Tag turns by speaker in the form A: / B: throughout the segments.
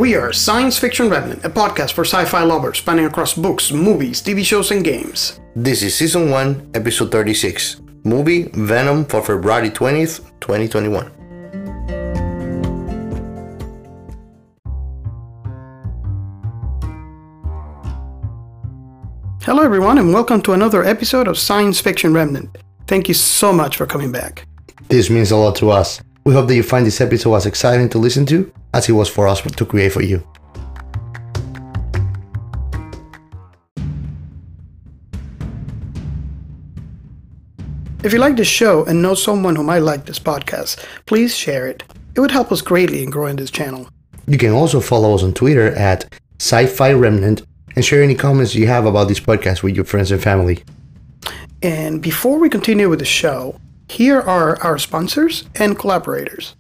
A: We are Science Fiction Remnant, a podcast for sci-fi lovers spanning across books, movies, TV shows, and games.
B: This is Season 1, Episode 36, movie Venom for February 20th, 2021.
A: Hello everyone and welcome to another episode of Science Fiction Remnant. Thank you so much for coming back.
B: This means a lot to us. We hope that you find this episode as exciting to listen to as it was for us to create for you.
A: If you like this show and know someone who might like this podcast, please share it. It would help us greatly in growing this channel.
B: You can also follow us on Twitter at Sci-Fi Remnant and share any comments you have about this podcast with your friends and family.
A: And before we continue with the show, here are our sponsors and collaborators.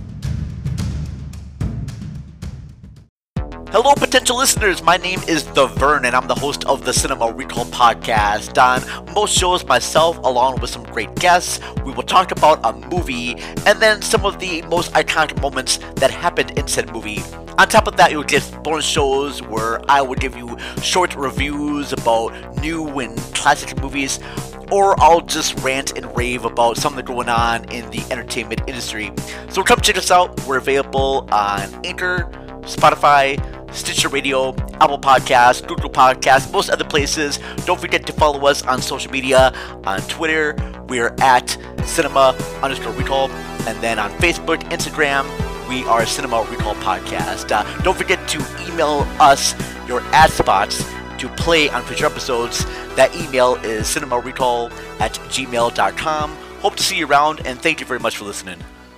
C: Hello, potential listeners. My name is The Vern, and I'm the host of the Cinema Recall podcast. On most shows, myself, along with some great guests, we will talk about a movie and then some of the most iconic moments that happened in said movie. On top of that, you'll get bonus shows where I would give you short reviews about new and classic movies, or I'll just rant and rave about something going on in the entertainment industry. So come check us out. We're available on Anchor, Spotify, Stitcher Radio, Apple Podcasts, Google Podcasts, most other places. Don't forget to follow us on social media. On Twitter, we're at cinema_recall. And then on Facebook, Instagram, we are Cinema Recall Podcast. Don't forget to email us your ad spots to play on future episodes. That email is cinemarecall@gmail.com. Hope to see you around, and thank you very much for listening.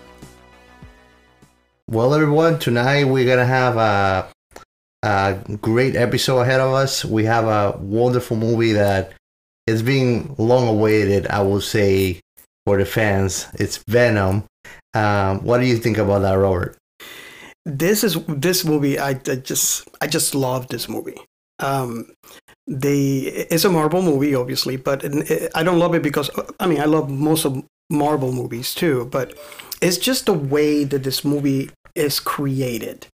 B: Well, everyone, tonight we're going to have a great episode ahead of us. We have a wonderful movie that is being long awaited, I will say, for the fans. It's Venom. What do you think about that, Robert?
A: This movie, I just love this movie. It's a Marvel movie, obviously, but I don't love it because, I mean, I love most of Marvel movies too, but it's just the way that this movie is created.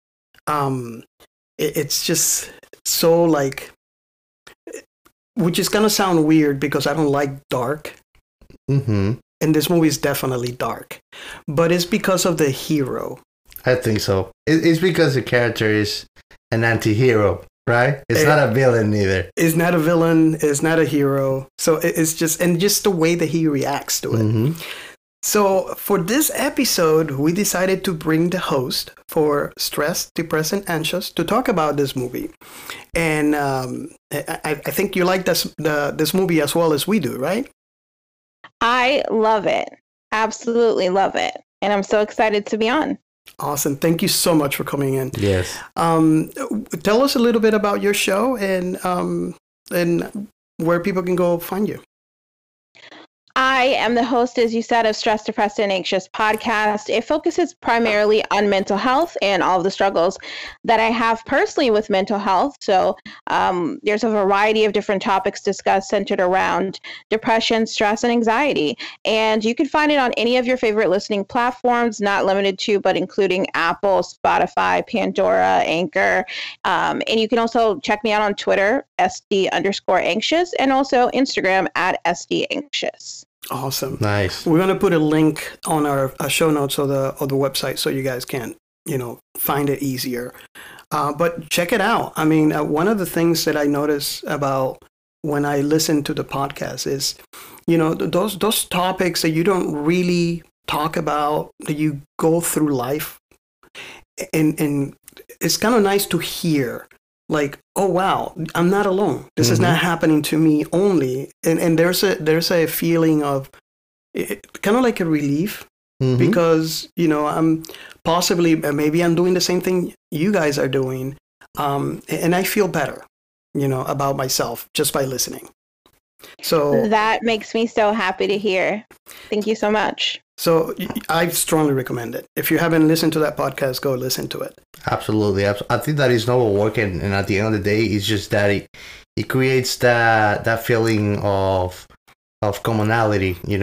A: It's just so like, which is gonna sound weird because I don't like dark.
B: Mm-hmm.
A: And this movie is definitely dark, but it's because of the hero.
B: I think so. It's because the character is an anti-hero, right? It's not a villain either.
A: It's not a villain. It's not a hero. So it's just the way that he reacts to it.
B: Mm-hmm.
A: So for this episode, we decided to bring the host for Stressed, Depressed, and Anxious to talk about this movie. And I think you like this movie as well as we do, right?
D: I love it. Absolutely love it. And I'm so excited to be on.
A: Awesome. Thank you so much for coming in.
B: Yes.
A: Tell us a little bit about your show and where people can go find you.
D: I am the host, as you said, of Stressed, Depressed, and Anxious podcast. It focuses primarily on mental health and all of the struggles that I have personally with mental health. So there's a variety of different topics discussed centered around depression, stress, and anxiety. And you can find it on any of your favorite listening platforms, not limited to, but including Apple, Spotify, Pandora, Anchor. And you can also check me out on Twitter, SD_anxious, and also Instagram at SDanxious.
A: Awesome.
B: Nice.
A: We're going to put a link on our show notes of the website so you guys can, find it easier. But check it out. I mean, one of the things that I notice about when I listen to the podcast is, those topics that you don't really talk about, that you go through life. And it's kind of nice to hear. Like, oh wow, I'm not alone. This is not happening to me only. And there's a feeling of kind of like a relief because I'm maybe I'm doing the same thing you guys are doing, and I feel better, about myself just by listening. So
D: that makes me so happy to hear. Thank you so much.
A: So I strongly recommend it. If you haven't listened to that podcast, go listen to it.
B: Absolutely. I think that is noble work, and at the end of the day, it's just that it creates that feeling of commonality,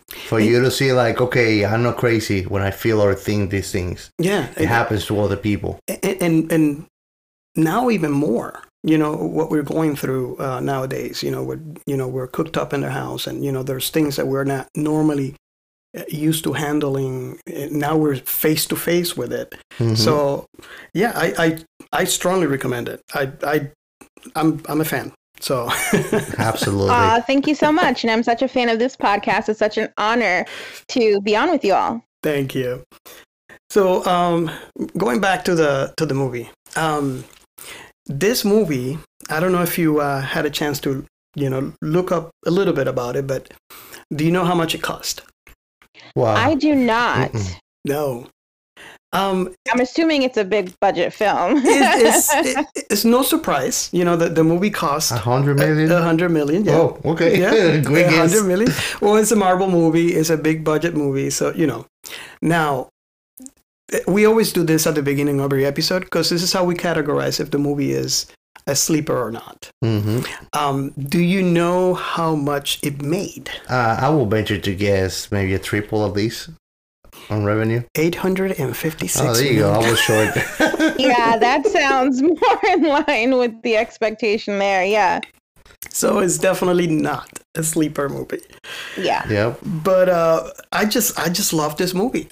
B: For you to see, like, okay, I'm not crazy when I feel or think these things.
A: Yeah,
B: It happens to other people.
A: and now even more. You know what we're going through nowadays. We're cooked up in the house, and there's things that we're not normally used to handling. Now we're face to face with it.
B: Mhm.
A: So yeah, I strongly recommend it. I'm a fan. So
B: Absolutely.
D: Thank you so much. And I'm such a fan of this podcast. It's such an honor to be on with you all.
A: thank you. So going back to the movie. This movie, I don't know if you had a chance to look up a little bit about it, but do you know how much it cost?
B: Wow.
D: I do not.
B: Mm-mm.
A: No.
D: I'm assuming it's a big budget film.
A: It's no surprise. The movie cost
B: 100 million?
A: 100 million. Yeah.
B: Oh, okay.
A: Yeah.
B: Great guess.
A: 100 million. Well, it's a Marvel movie. It's a big budget movie. So, Now, we always do this at the beginning of every episode because this is how we categorize if the movie is a sleeper or not.
B: Mm-hmm.
A: Do you know how much it made?
B: I will venture to guess maybe a triple at least on revenue.
A: 856
B: Oh, there you go. I
A: million.
B: was short.
D: Yeah, that sounds more in line with the expectation there. Yeah.
A: So it's definitely not a sleeper movie.
D: Yeah.
B: Yep.
A: But I just love this movie.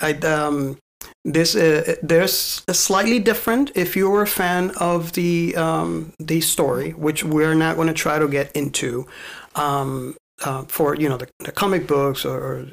A: There's a slightly different. If you're a fan of the story, which we're not going to try to get into, for the comic books or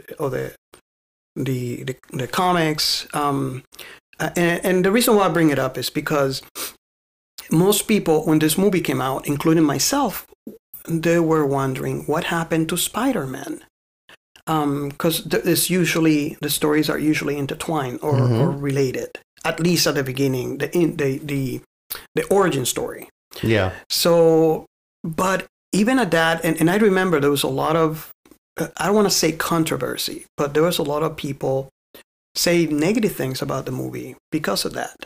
A: the comics, and the reason why I bring it up is because most people, when this movie came out, including myself, they were wondering what happened to Spider-Man. Because the stories are usually intertwined or related, at least at the beginning, the origin story.
B: Yeah.
A: So, but even at that, and I remember there was a lot of, I don't want to say controversy, but there was a lot of people say negative things about the movie because of that.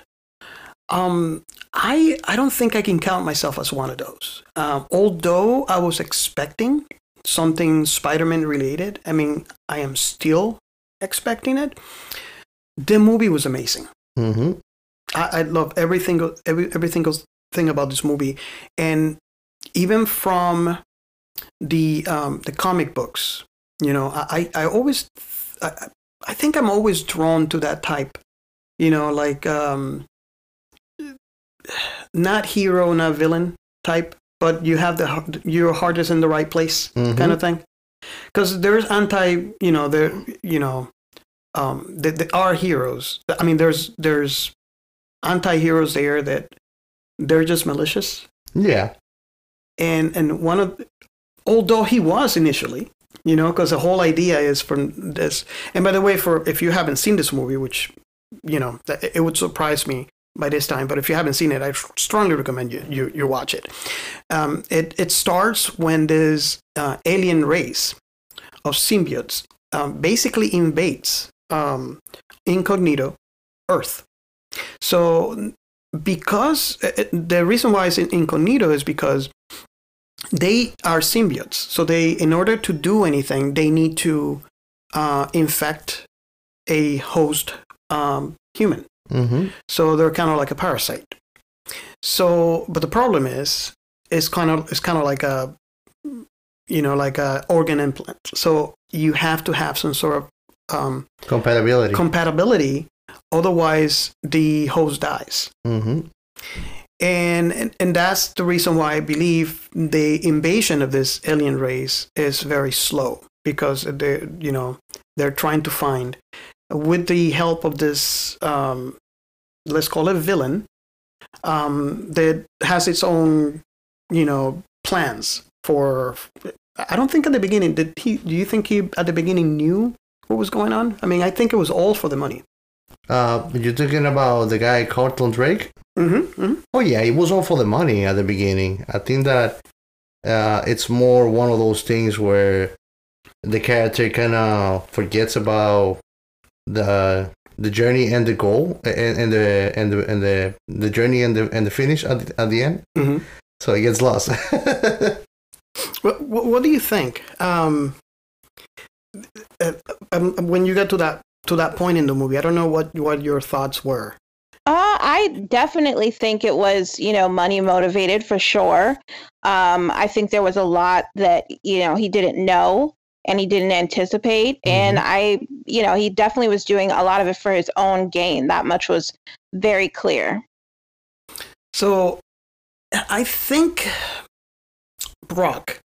A: I don't think I can count myself as one of those. Although I was expecting something Spider-Man related. I mean, I am still expecting it. The movie was amazing.
B: Mm-hmm.
A: I love every single thing about this movie, and even from the comic books, I always I think I'm always drawn to that type, like not hero, not villain type. But you have your heart is in the right place, kind of thing. Because there's there are heroes. I mean, there's anti-heroes there that they're just malicious.
B: Yeah.
A: And although he was initially, because the whole idea is from this. And by the way, if you haven't seen this movie, which it would surprise me by this time, but if you haven't seen it, I strongly recommend you watch it. It starts when this alien race of symbiotes basically invades incognito Earth. So because the reason why it's incognito is because they are symbiotes. So in order to do anything, they need to infect a host human.
B: Mm-hmm.
A: So they're kind of like a parasite. So, but the problem is, it's kind of like a organ implant. So you have to have some sort of compatibility. Otherwise, the host dies.
B: Mm-hmm.
A: And that's the reason why I believe the invasion of this alien race is very slow, because they're trying to find, with the help of this, let's call it villain, that has its own, plans for. I don't think at the beginning do you think he at the beginning knew what was going on? I mean, I think it was all for the money.
B: You're talking about the guy Carlton Drake?
A: Mm-hmm, mm-hmm.
B: Oh yeah, it was all for the money at the beginning. I think that it's more one of those things where the character kind of forgets about the journey and the goal and the journey and the finish at the end.
A: Mm-hmm.
B: So it gets lost.
A: What do you think? when you get to that point in the movie, I don't know what your thoughts were.
D: I definitely think it was, money motivated for sure. I think there was a lot that, he didn't know and he didn't anticipate.
B: Mm-hmm.
D: And he definitely was doing a lot of it for his own gain. That much was very clear.
A: So I think Brock,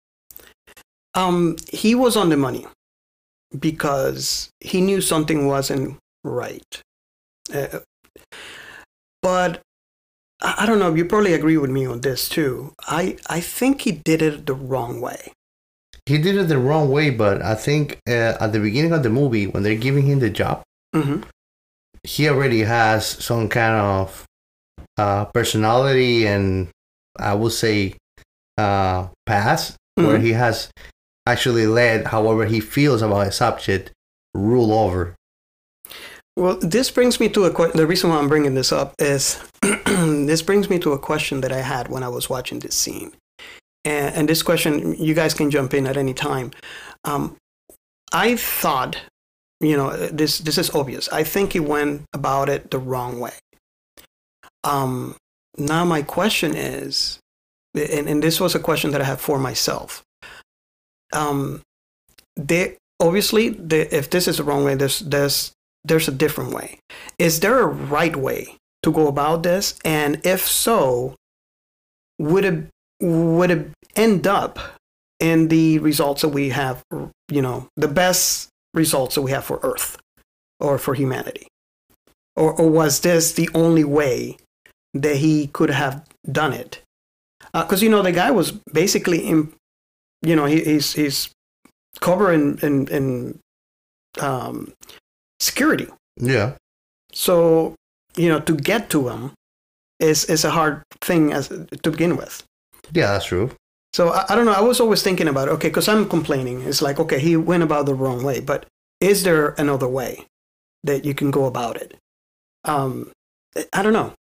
A: he was on the money because he knew something wasn't right. But I don't know, you probably agree with me on this too. I think he did it the wrong way.
B: He did it the wrong way, but I think at the beginning of the movie, when they're giving him the job,
A: Mm-hmm.
B: he already has some kind of personality and I would say past where he has actually let however he feels about a subject rule over.
A: Well, this brings me to the reason why I'm bringing this up is this brings me to a question that I had when I was watching this scene. And this question, you guys can jump in at any time. I thought, this is obvious. I think he went about it the wrong way. Now my question is, and this was a question that I had for myself. If this is the wrong way, there's a different way. Is there a right way to go about this? And if so, would it end up in the results that we have, the best results that we have for Earth or for humanity? Or was this the only way that he could have done it? Because, the guy was basically, he's covered in security.
B: Yeah.
A: So, to get to him is a hard thing to begin with.
B: Yeah, that's true.
A: So I don't know. I was always thinking about, okay, because I'm complaining. It's like, okay, he went about the wrong way, but is there another way that you can go about it? I don't know.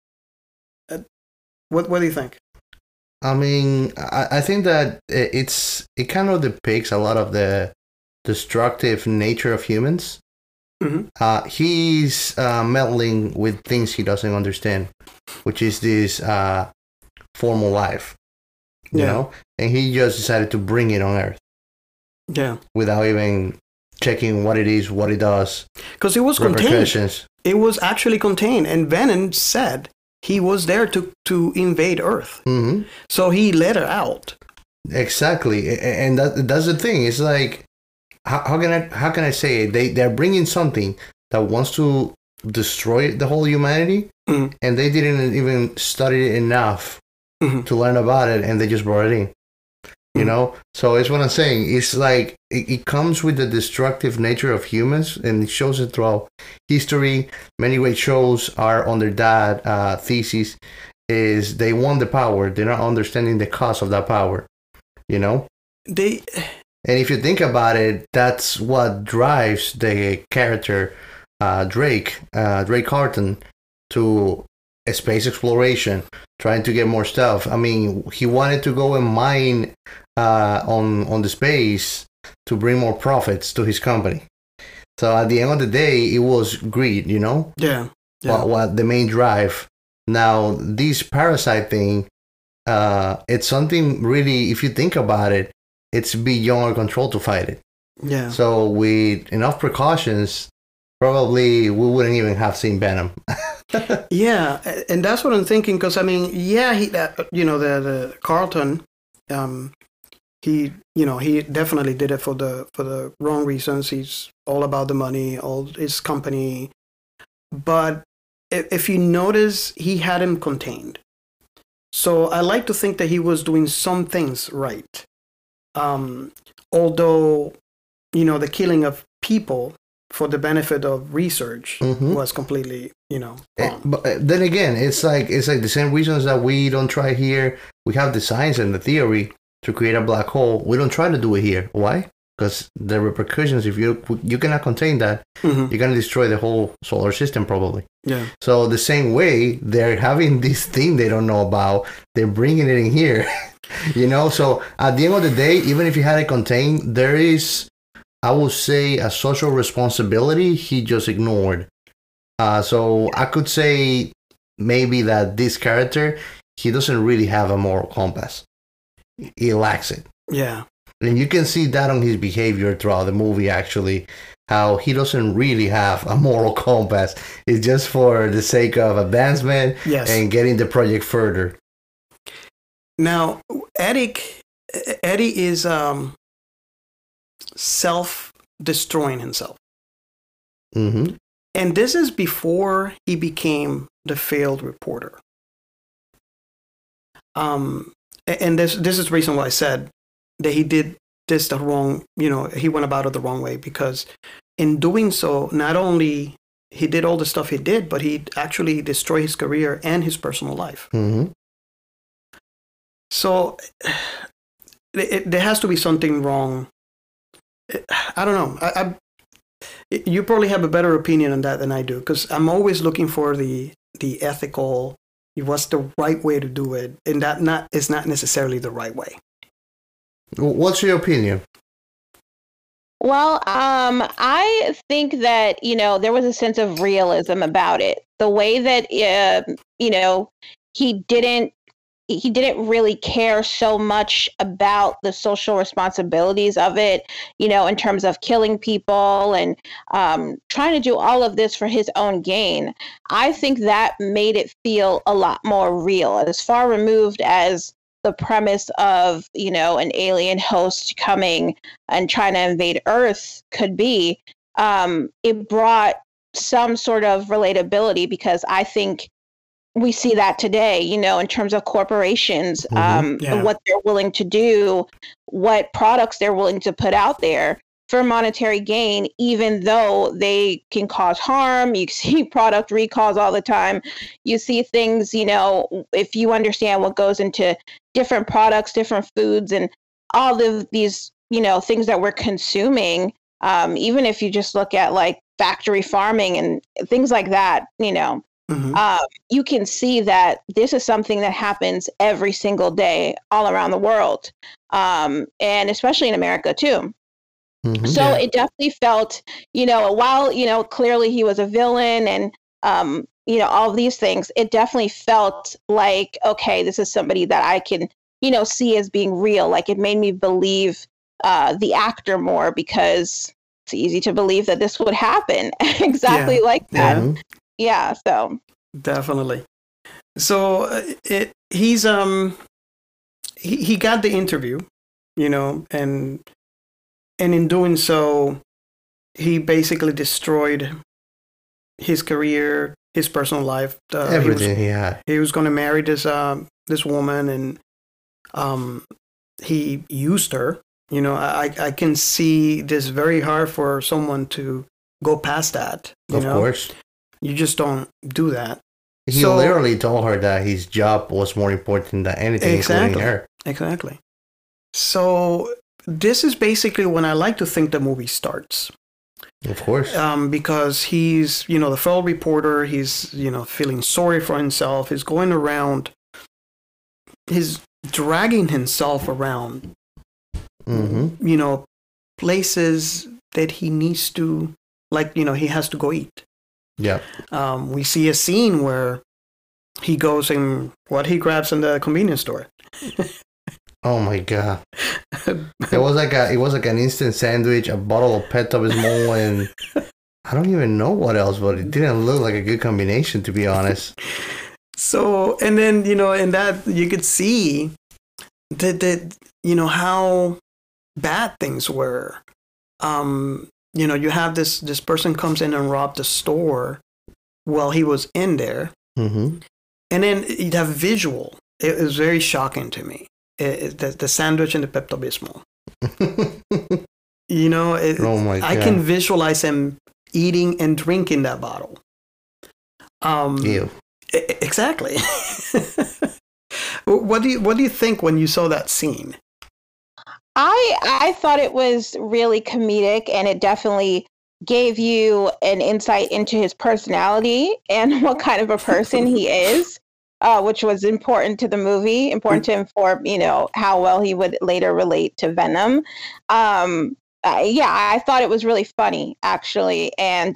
A: What do you think?
B: I mean, I think that it kind of depicts a lot of the destructive nature of humans.
A: Mm-hmm.
B: He's meddling with things he doesn't understand, which is this formal life, you know? And he just decided to bring it on Earth.
A: Yeah.
B: Without even checking what it is, what it does.
A: Because it was contained. It was actually contained. And Venom said he was there to invade Earth.
B: Mm-hmm.
A: So he let her out.
B: Exactly. And that's the thing. It's like, how can I say it? They're bringing something that wants to destroy the whole humanity, and they didn't even study it enough to learn about it, and they just brought it in. You know? So it's what I'm saying. It's like it comes with the destructive nature of humans, and it shows it throughout history. Many great shows are under that thesis, is they want the power. They're not understanding the cost of that power. You know? And if you think about it, that's what drives the character Drake Carton to a space exploration, trying to get more stuff. I mean, he wanted to go and mine on the space to bring more profits to his company. So at the end of the day, it was greed, you know?
A: Yeah.
B: What the main drive. Now, this parasite thing, it's something really, if you think about it, it's beyond our control to fight it.
A: Yeah.
B: So with enough precautions, probably we wouldn't even have seen Venom.
A: Yeah, and that's what I'm thinking. Because I mean, yeah, the Carlton, he definitely did it for the wrong reasons. He's all about the money, all his company. But if you notice, he had him contained. So I like to think that he was doing some things right. Although, the killing of people for the benefit of research was completely, wrong.
B: But then again, it's like the same reasons that we don't try here. We have the science and the theory to create a black hole. We don't try to do it here. Why? Because the repercussions, if you cannot contain that, you're going to destroy the whole solar system probably.
A: Yeah.
B: So the same way, they're having this thing they don't know about, they're bringing it in here. So at the end of the day, even if you had it contained, there is I would say a social responsibility he just ignored. So I could say maybe that this character, he doesn't really have a moral compass. He lacks it.
A: Yeah.
B: And you can see that on his behavior throughout the movie, actually, how he doesn't really have a moral compass. It's just for the sake of advancement and getting the project further.
A: Now, Eddie is self-destroying himself.
B: Mm-hmm.
A: And this is before he became the failed reporter. And this is the reason why I said that he did this the wrong, he went about it the wrong way, because in doing so, not only he did all the stuff he did, but he actually destroyed his career and his personal life.
B: Mm-hmm.
A: So there has to be something wrong. I don't know. You probably have a better opinion on that than I do, because I'm always looking for the ethical, what's the right way to do it, and that is not necessarily the right way.
B: What's your opinion?
D: Well, I think that, there was a sense of realism about it. The way that, he didn't really care so much about the social responsibilities of it, in terms of killing people and trying to do all of this for his own gain. I think that made it feel a lot more real, as far removed as the premise of, an alien host coming and trying to invade Earth could be. It brought some sort of relatability, because I think we see that today, in terms of corporations, what they're willing to do, what products they're willing to put out there for monetary gain, even though they can cause harm. You see product recalls all the time. You see things, if you understand what goes into different products, different foods, and all of these, things that we're consuming, even if you just look at like factory farming and things like that, you can see that this is something that happens every single day all around the world, and especially in America too.
B: Mm-hmm.
D: So it definitely felt, while, clearly he was a villain and, all of these things, it definitely felt like, okay, this is somebody that I can, see as being real. Like, it made me believe the actor more, because it's easy to believe that this would happen exactly like that.
B: Mm-hmm.
D: Yeah, so
A: definitely. So he's he got the interview, and in doing so, he basically destroyed his career, his personal life.
B: Everything he had.
A: He was going to marry this woman, and he used her. I can see this very hard for someone to go past that.
B: Of course.
A: You just don't do that.
B: He literally told her that his job was more important than anything, including her.
A: Exactly. So this is basically when I like to think the movie starts.
B: Of course.
A: Because he's, the failed reporter. He's, feeling sorry for himself. He's going around. He's dragging himself around, places that he needs to, like, he has to go eat.
B: Yeah.
A: We see a scene where he goes and he grabs in the convenience store.
B: Oh my god! It was like an instant sandwich, a bottle of Pepto-Bismol, and I don't even know what else, but it didn't look like a good combination, to be honest.
A: So, and then in that you could see that how bad things were. You have this person comes in and robbed the store while he was in there.
B: Mm-hmm.
A: And then you'd have visual. It was very shocking to me. The sandwich and the Pepto-Bismol. Oh my God. I can visualize him eating and drinking that bottle.
B: Ew.
A: Exactly. What do you think when you saw that scene?
D: I thought it was really comedic, and it definitely gave you an insight into his personality and what kind of a person he is, which was important to the movie, important to inform, how well he would later relate to Venom. I thought it was really funny, actually. And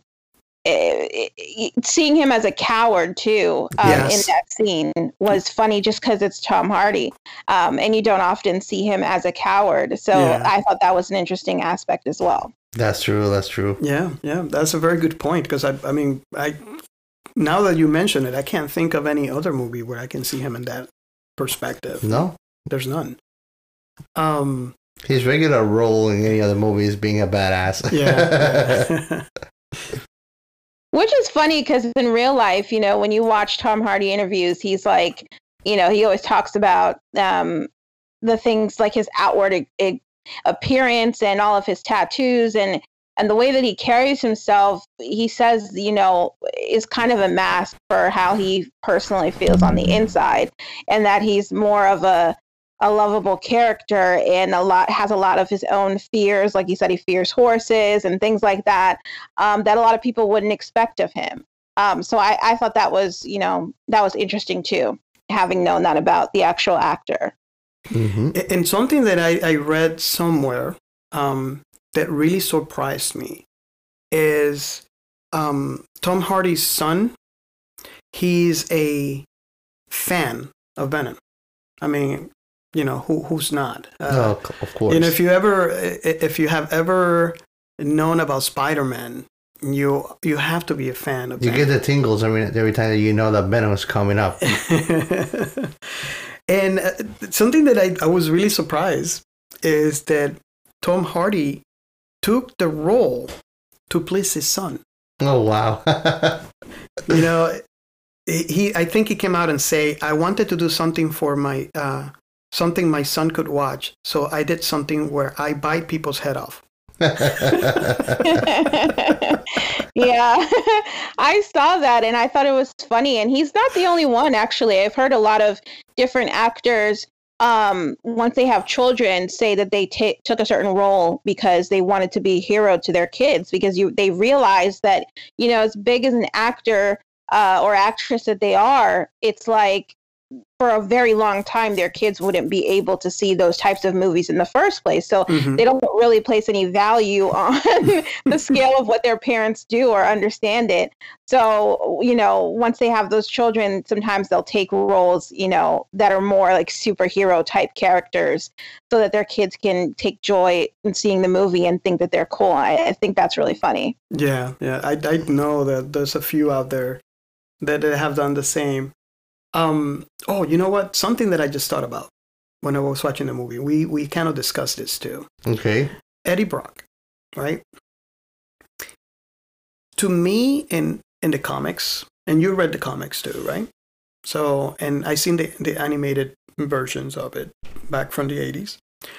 D: seeing him as a coward, too, in that scene was funny just because it's Tom Hardy. And you don't often see him as a coward. So I thought that was an interesting aspect as well.
B: That's true. That's true.
A: Yeah. That's a very good point, because I mean, now that you mention it, I can't think of any other movie where I can see him in that perspective.
B: No,
A: there's none.
B: His regular role in any other movie is being a badass.
A: Yeah.
D: Which is funny because in real life, you know, when you watch Tom Hardy interviews, he's like, you know, he always talks about the things like his outward appearance and all of his tattoos and the way that he carries himself. He says, you know, is kind of a mask for how he personally feels on the inside, and that he's more of a lovable character and has a lot of his own fears. Like he said, he fears horses and things like that, that a lot of people wouldn't expect of him. So I thought that was, you know, that was interesting too, having known that about the actual actor.
A: Mm-hmm. And something that I read somewhere that really surprised me is Tom Hardy's son. He's a fan of Venom. I mean, you know, who's not?
B: Of course.
A: You know, if you have ever known about Spider-Man, you have to be a fan of.
B: You get the tingles every time that you know that Venom is coming up.
A: And something that I was really surprised is that Tom Hardy took the role to please his son.
B: Oh wow!
A: You know, I think he came out and say, "I wanted to do something for my." Something my son could watch. So I did something where I bite people's head off.
D: Yeah, I saw that and I thought it was funny. And he's not the only one, actually. I've heard a lot of different actors, once they have children, say that they took a certain role because they wanted to be a hero to their kids, because they realized that, you know, as big as an actor or actress that they are, it's like, for a very long time, their kids wouldn't be able to see those types of movies in the first place. So they don't really place any value on the scale of what their parents do or understand it. So, you know, once they have those children, sometimes they'll take roles, you know, that are more like superhero type characters so that their kids can take joy in seeing the movie and think that they're cool. I think that's really funny.
A: Yeah. I know that there's a few out there that have done the same. Oh, you know what? Something that I just thought about when I was watching the movie. We kind of discussed this too.
B: Okay.
A: Eddie Brock, right? To me, in the comics, and you read the comics too, right? So, and I seen the animated versions of it back from the 80s.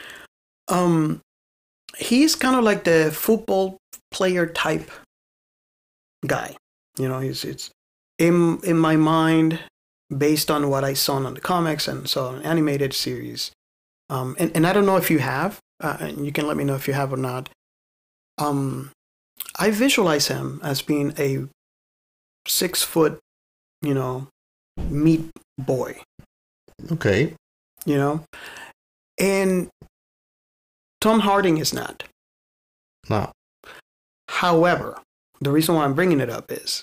A: He's kind of like the football player type guy. You know, it's in my mind, based on what I saw on the comics and saw an animated series. And I don't know if you have, and you can let me know if you have or not. I visualize him as being a 6 foot, you know, meat boy.
B: Okay.
A: You know? And Tom Hardy is not.
B: No.
A: However, the reason why I'm bringing it up is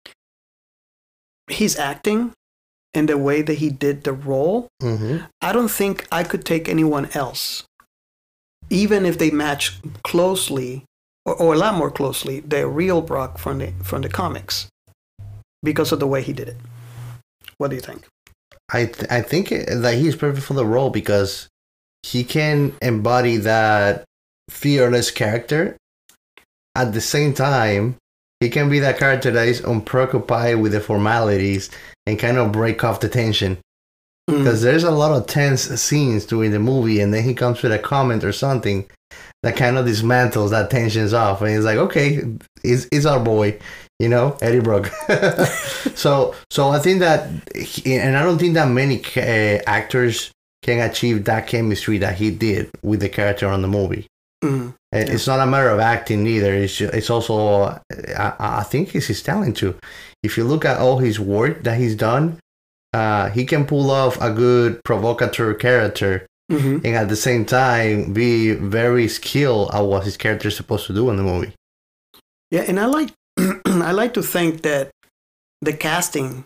A: he's acting in the way that he did the role.
B: Mm-hmm.
A: I don't think I could take anyone else, even if they match closely or a lot more closely, the real Brock from the comics, because of the way he did it. What do you think?
B: I think that he's perfect for the role because he can embody that fearless character. At the same time, he can be that character that is unpreoccupied with the formalities and kind of break off the tension. Because there's a lot of tense scenes during the movie, and then he comes with a comment or something that kind of dismantles that tensions off. And he's like, okay, it's our boy, you know, Eddie Brock. So I think that, and I don't think that many actors can achieve that chemistry that he did with the character on the movie. It's not a matter of acting either. It's also, I think it's his talent too. If you look at all his work that he's done, he can pull off a good provocateur character
A: Mm-hmm.
B: and at the same time be very skilled at what his character is supposed to do in the movie.
A: Yeah, and I like I like to think that the casting,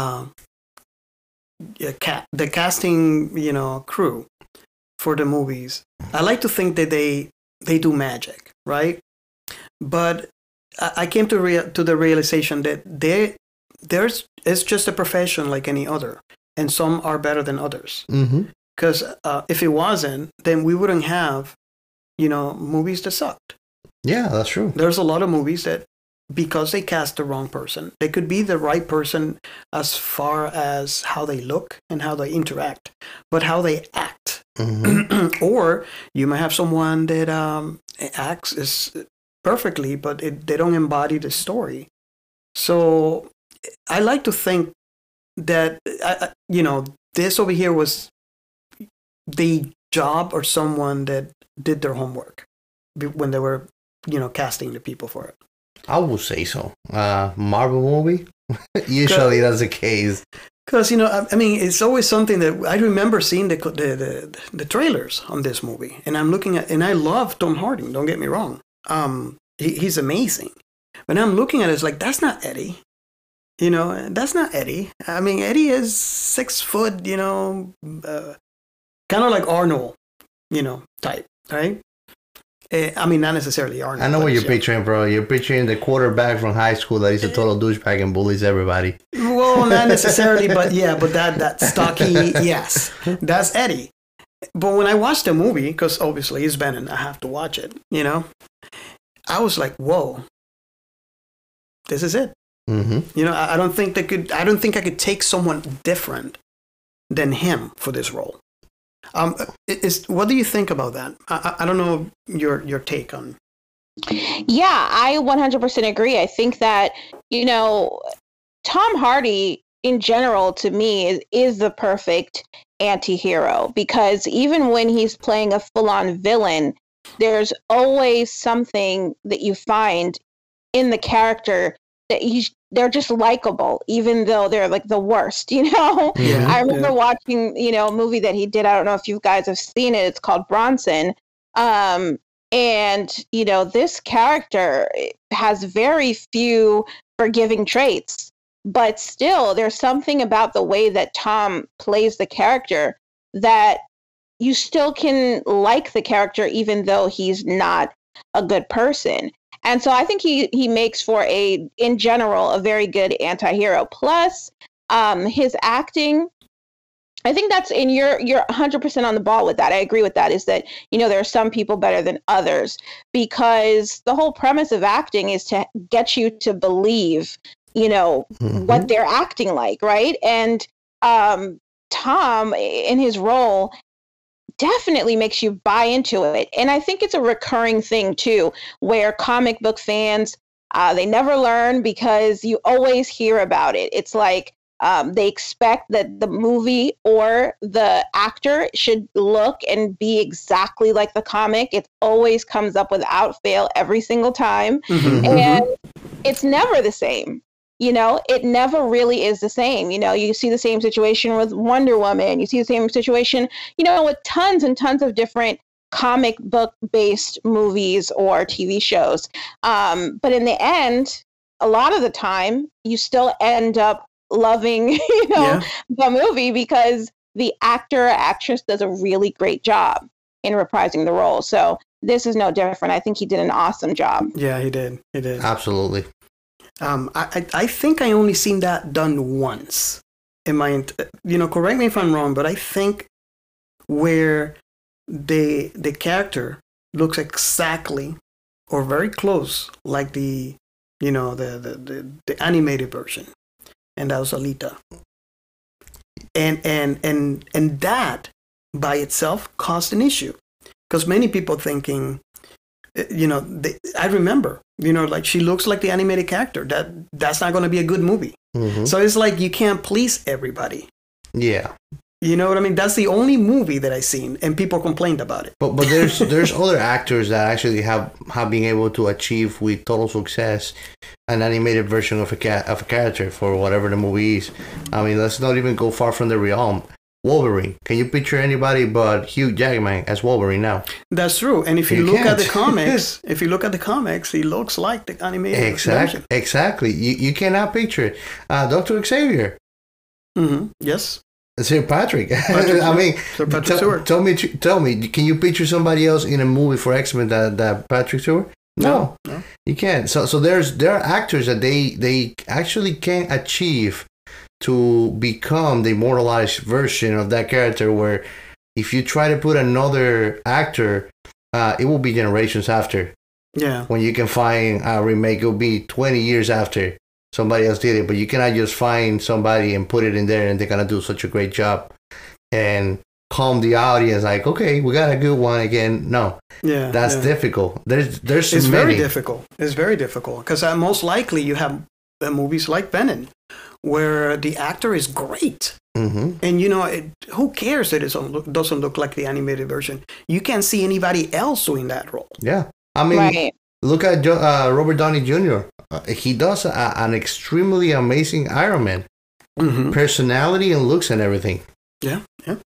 A: the casting, crew for the movies, I like to think that they do magic, right? But I came to the realization that it's just a profession like any other, and some are better than others. Because if it wasn't, then we wouldn't have, movies that sucked.
B: Yeah, that's true.
A: There's a lot of movies that, because they cast the wrong person, they could be the right person as far as how they look and how they interact, but how they act. Or you might have someone that acts is perfectly, but they don't embody the story. So I like to think that, this over here was the job or someone that did their homework when they were, casting the people for it.
B: I would say so. Marvel movie? Usually that's the case.
A: Because, it's always something that I remember seeing the trailers on this movie. And I'm looking at, and I love Tom Hardy, don't get me wrong. He's amazing. But I'm looking at it, it's like, that's not Eddie. That's not Eddie. I mean, Eddie is 6 foot, kind of like Arnold, type, right? Not necessarily Arnold.
B: I know what you're picturing, bro. You're picturing the quarterback from high school that is a total douchebag and bullies everybody.
A: Well, not necessarily, but that stocky, yes, that's Eddie. But when I watched the movie, because obviously it's Ben and I have to watch it, I was like, whoa, this is it. I don't think I could take someone different than him for this role. What do you think about that? I don't know your take on.
D: Yeah, I 100% agree. I think that, Tom Hardy in general to me is the perfect anti-hero, because even when he's playing a full-on villain, there's always something that you find in the character that they're just likable, even though they're like the worst, Yeah, I remember watching, a movie that he did. I don't know if you guys have seen it. It's called Bronson. And, this character has very few forgiving traits, but still there's something about the way that Tom plays the character that you still can like the character, even though he's not a good person. And so I think he makes for in general, a very good anti-hero. Plus, his acting, I think that's you're 100% on the ball with that. I agree with that, is that, there are some people better than others, because the whole premise of acting is to get you to believe, what they're acting like, right? And Tom, in his role, definitely makes you buy into it. And I think it's a recurring thing too, where comic book fans, they never learn, because you always hear about it. It's like they expect that the movie or the actor should look and be exactly like the comic. It always comes up without fail every single time. And it's never the same. It never really is the same. You see the same situation with Wonder Woman. You see the same situation, with tons and tons of different comic book based movies or TV shows. But in the end, a lot of the time, you still end up loving, the movie, because the actor or actress does a really great job in reprising the role. So this is no different. I think he did an awesome job.
A: Yeah, he did.
B: Absolutely.
A: I think I only seen that done once in my, correct me if I'm wrong, but I think where the character looks exactly or very close like the animated version, and that was Alita. And that by itself caused an issue, because many people thinking, I remember, like, she looks like the animated character. That's not going to be a good movie. So it's like you can't please everybody.
B: Yeah.
A: You know what I mean? That's the only movie that I've seen, and people complained about it.
B: But there's other actors that actually have been able to achieve with total success an animated version of a character for whatever the movie is. I mean, let's not even go far from the realm. Wolverine. Can you picture anybody but Hugh Jackman as Wolverine now?
A: That's true. And if you
B: You
A: look at the
B: can't.
A: comics, he looks like the animated version.
B: Exactly. You cannot picture it. Dr. Xavier.
A: Yes.
B: Sir Patrick.
A: Patrick
B: I mean,
A: Sir Patrick Stewart.
B: tell me, can you picture somebody else in a movie for X-Men that Patrick Stewart? No, you can't. So there are actors that they actually can achieve to become the immortalized version of that character, where if you try to put another actor, it will be generations after.
A: Yeah.
B: When you can find a remake, it will be 20 years after somebody else did it, but you cannot just find somebody and put it in there and they're going to do such a great job and calm the audience like, okay, we got a good one again. No, that's difficult. There's
A: it's
B: many.
A: very difficult. It's very difficult because most likely you have movies like Venom where the actor is great. And who cares that it doesn't look like the animated version? You can't see anybody else doing that role.
B: Yeah. I mean, look at Robert Downey Jr. He does an extremely amazing Iron Man. Personality and looks and everything.
A: Yeah.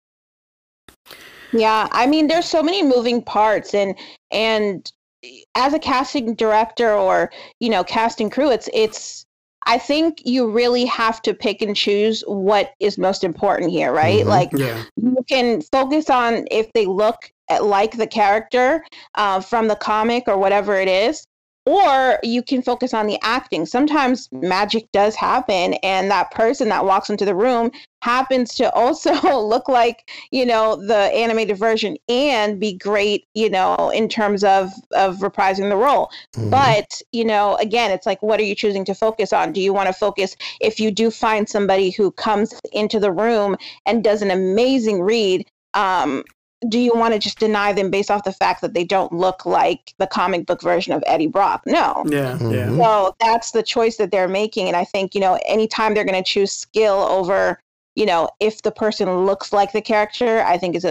D: Yeah, I mean, there's so many moving parts, and as a casting director or casting crew, it's I think you really have to pick and choose what is most important here, right? Like you can focus on if they look like the character from the comic or whatever it is, or you can focus on the acting. Sometimes magic does happen, and that person that walks into the room happens to also look like, the animated version and be great, in terms of reprising the role. But, again, it's like, what are you choosing to focus on? Do you want to focus, if you do find somebody who comes into the room and does an amazing read, do you want to just deny them based off the fact that they don't look like the comic book version of Eddie Brock? No.
A: Yeah.
D: So that's the choice that they're making. And I think, anytime they're going to choose skill over, if the person looks like the character, I think is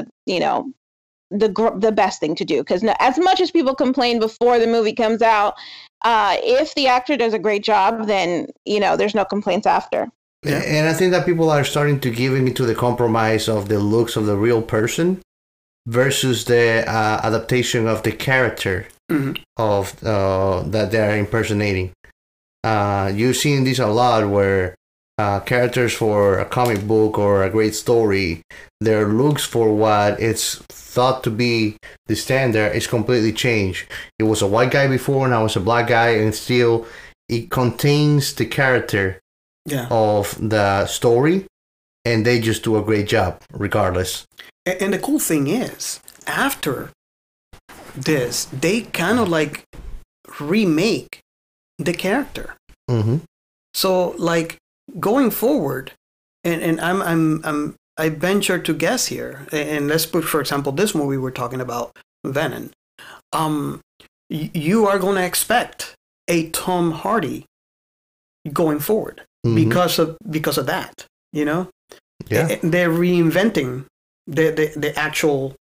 D: the best thing to do. Because as much as people complain before the movie comes out, if the actor does a great job, then, there's no complaints after.
B: Yeah. And I think that people are starting to give into the compromise of the looks of the real person versus the adaptation of the character of that they're impersonating. You've seen this a lot where characters for a comic book or a great story, their looks for what it's thought to be the standard is completely changed. It was a white guy before, now it's a black guy, and still it contains the character of the story, and they just do a great job regardless.
A: And the cool thing is, after this, they kind of like remake the character. So like going forward, and I venture to guess here, and let's put, for example, this movie we're talking about, Venom. You are going to expect a Tom Hardy going forward because of that. They're reinventing the actual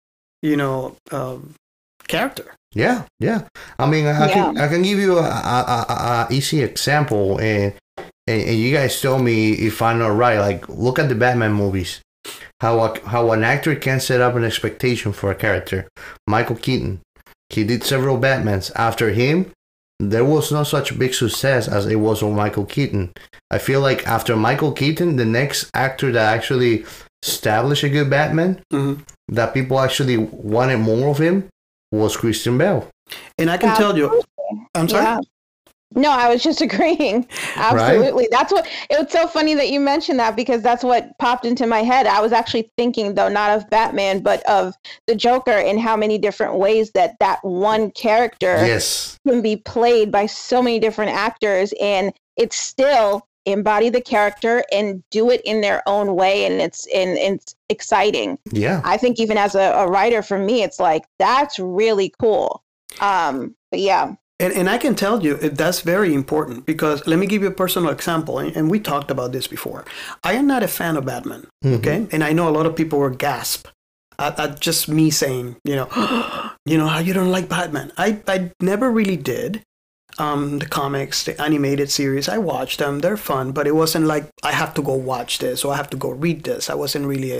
A: character.
B: Yeah. I mean, I can give you a easy example, and you guys tell me if I'm not right. Like, look at the Batman movies. How an actor can set up an expectation for a character. Michael Keaton, he did several Batmans. After him, there was not such big success as it was on Michael Keaton. I feel like after Michael Keaton, the next actor that actually established a good Batman, that people actually wanted more of him, was Christian Bale.
A: And I can tell you, I'm sorry?
D: Yeah. No, I was just agreeing. Absolutely. Right? That's what, it was so funny that you mentioned that, because that's what popped into my head. I was actually thinking, though, not of Batman, but of the Joker, and how many different ways that one character can be played by so many different actors, and it's still embody the character and do it in their own way, and it's exciting. Yeah, I think even as a writer, for me, it's like, that's really cool. But yeah.
A: And I can tell you that's very important, because let me give you a personal example, and we talked about this before. I am not a fan of Batman, okay? And I know a lot of people were gasp at just me saying, how you don't like Batman. I never really did. The comics, the animated series, I watched them. They're fun, but it wasn't like I have to go watch this or I have to go read this. I wasn't really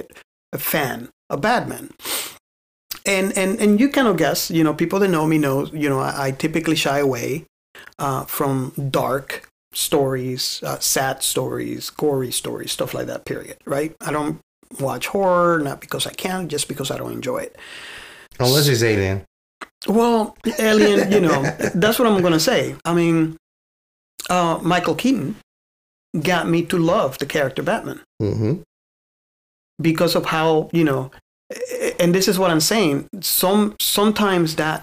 A: a fan of Batman. And you kind of guess, you know, people that know me know, you know, I typically shy away from dark stories, sad stories, gory stories, stuff like that, period, right? I don't watch horror, not because I can, just because I don't enjoy it.
B: Unless it's Alien.
A: Well, Alien, you know, that's what I'm going to say. I mean, Michael Keaton got me to love the character Batman.
B: Mm-hmm.
A: Because of how, you know, and this is what I'm saying. Sometimes that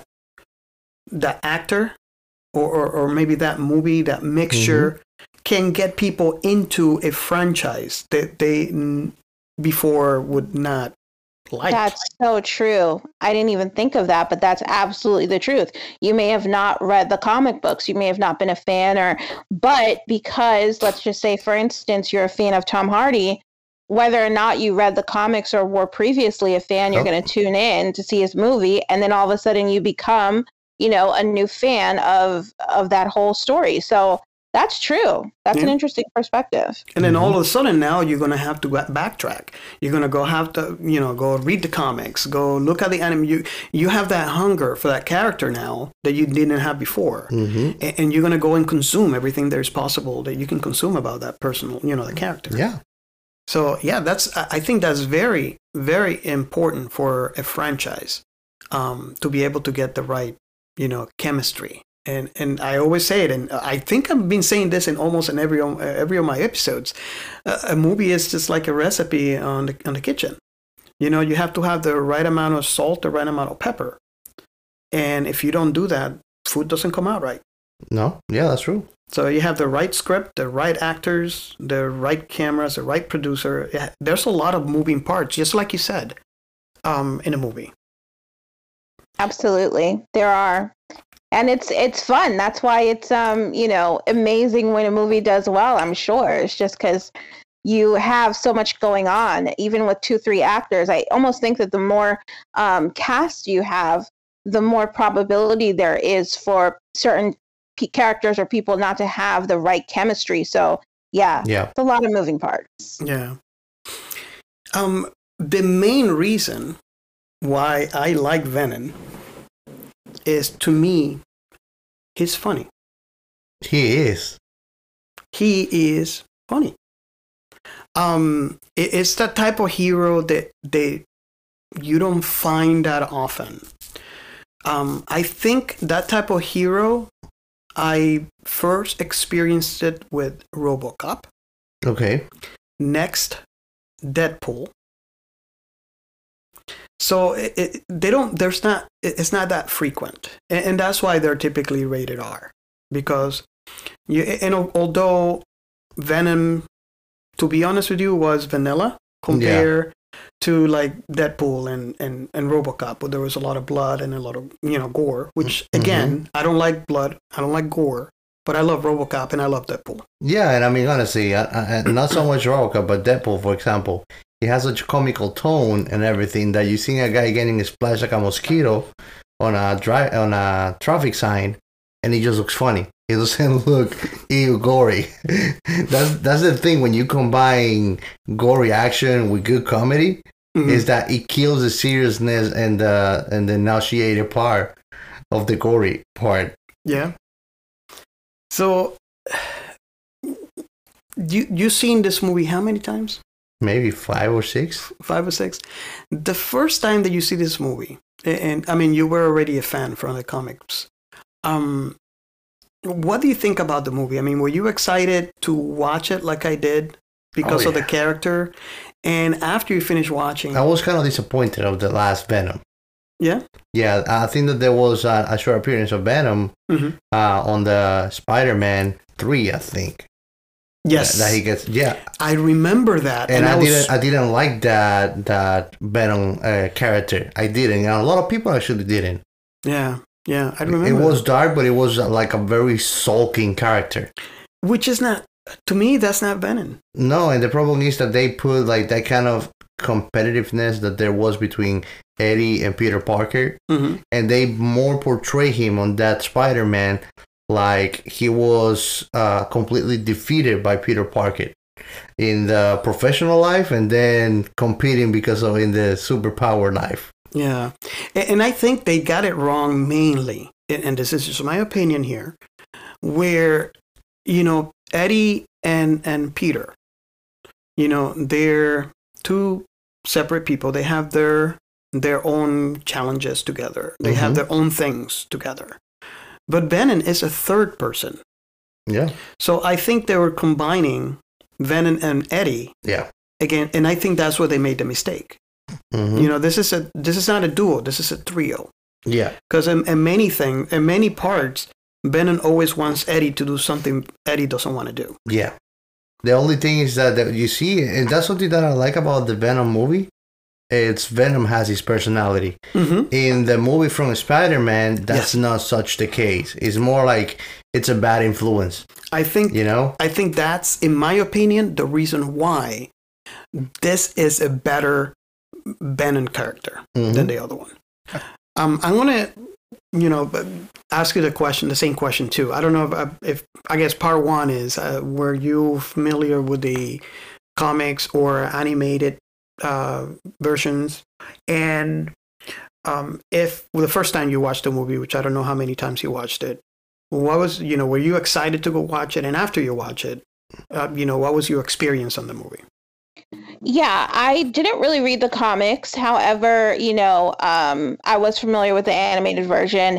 A: actor or maybe that movie, that mixture can get people into a franchise that they before would not like.
D: That's so true. I didn't even think of that, but that's absolutely the truth. You may have not read the comic books, you may have not been a fan, but because, let's just say, for instance, you're a fan of Tom Hardy, whether or not you read the comics or were previously a fan, you're going to tune in to see his movie, and then all of a sudden you become, you know, a new fan of that whole story. So that's true. That's an interesting perspective.
A: And then all of a sudden now you're going to have to backtrack. You're going to have to, you know, go read the comics, go look at the anime. You have that hunger for that character now that you didn't have before. And you're going to go and consume everything there's possible that you can consume about that personal, you know, the character.
B: Yeah.
A: So, yeah, I think that's very, very important for a franchise to be able to get the right, you know, chemistry. And I always say it, and I think I've been saying this in almost in every of my episodes. A movie is just like a recipe on the kitchen. You know, you have to have the right amount of salt, the right amount of pepper. And if you don't do that, food doesn't come out right.
B: No, yeah, that's true.
A: So you have the right script, the right actors, the right cameras, the right producer. Yeah, there's a lot of moving parts, just like you said, in a movie.
D: Absolutely, there are, and it's fun. That's why it's you know, amazing when a movie does well. I'm sure it's just because you have so much going on, even with 2-3 actors. I almost think that the more cast you have, the more probability there is for certain characters or people not to have the right chemistry. So yeah, it's a lot of moving parts.
A: Yeah. The main reason why I like Venom is, to me, he's funny.
B: He is
A: funny. It's that type of hero that you don't find that often. I think that type of hero, I first experienced it with RoboCop.
B: Okay.
A: Next, Deadpool. So it's not that frequent, and that's why they're typically rated R, because although Venom, to be honest with you, was vanilla compared to like Deadpool and RoboCop, where there was a lot of blood and a lot of, you know, gore, which again, I don't like blood, I don't like gore, but I love RoboCop and I love Deadpool.
B: Yeah, and I mean, honestly, not so much RoboCop, but Deadpool, for example, he has such a comical tone and everything that you see a guy getting splashed like a mosquito on a traffic sign, and he just looks funny. He doesn't look gory. That's the thing when you combine gory action with good comedy, is that it kills the seriousness and the nauseating part of the gory part.
A: Yeah. So you seen this movie how many times?
B: Maybe 5 or 6.
A: 5 or 6. The first time that you see this movie, and I mean, you were already a fan from the comics. What do you think about the movie? I mean, were you excited to watch it like I did because of the character? And after you finished watching,
B: I was kind of disappointed of the last Venom.
A: Yeah?
B: Yeah, I think that there was a short appearance of Venom on the Spider-Man 3, I think.
A: Yes.
B: That he gets, yeah.
A: I remember that.
B: And I didn't like that Venom character. I didn't. And a lot of people actually didn't.
A: Yeah. Yeah, I remember.
B: It was dark, but it was like a very sulking character.
A: Which is not, to me, that's not Venom.
B: No, and the problem is that they put like that kind of competitiveness that there was between Eddie and Peter Parker. And they more portray him on that Spider-Man like he was completely defeated by Peter Parker. in the professional life and then competing because of in the superpower life.
A: Yeah. And I think they got it wrong mainly, and this is just my opinion here, where, Eddie and Peter, they're two separate people. They have their own challenges together. They have their own things together. But Venom is a third person.
B: Yeah.
A: So I think they were combining Venom and Eddie.
B: Yeah.
A: Again, and I think that's where they made the mistake. This is not a duo. This is a trio.
B: Yeah.
A: Because in many parts, Venom always wants Eddie to do something Eddie doesn't want to do.
B: Yeah. The only thing is that you see, and that's something that I like about the Venom movie. It's Venom has his personality. In the movie from Spider-Man, that's not such the case. It's more like it's a bad influence.
A: I think that's, in my opinion, the reason why this is a better Venom character than the other one. I'm gonna, ask you the same question too. I don't know if I guess part one is, were you familiar with the comics or animated versions? And if the first time you watched the movie, which I don't know how many times you watched it, what was, were you excited to go watch it? And after you watch it, what was your experience on the movie?
D: Yeah, I didn't really read the comics. However, I was familiar with the animated version.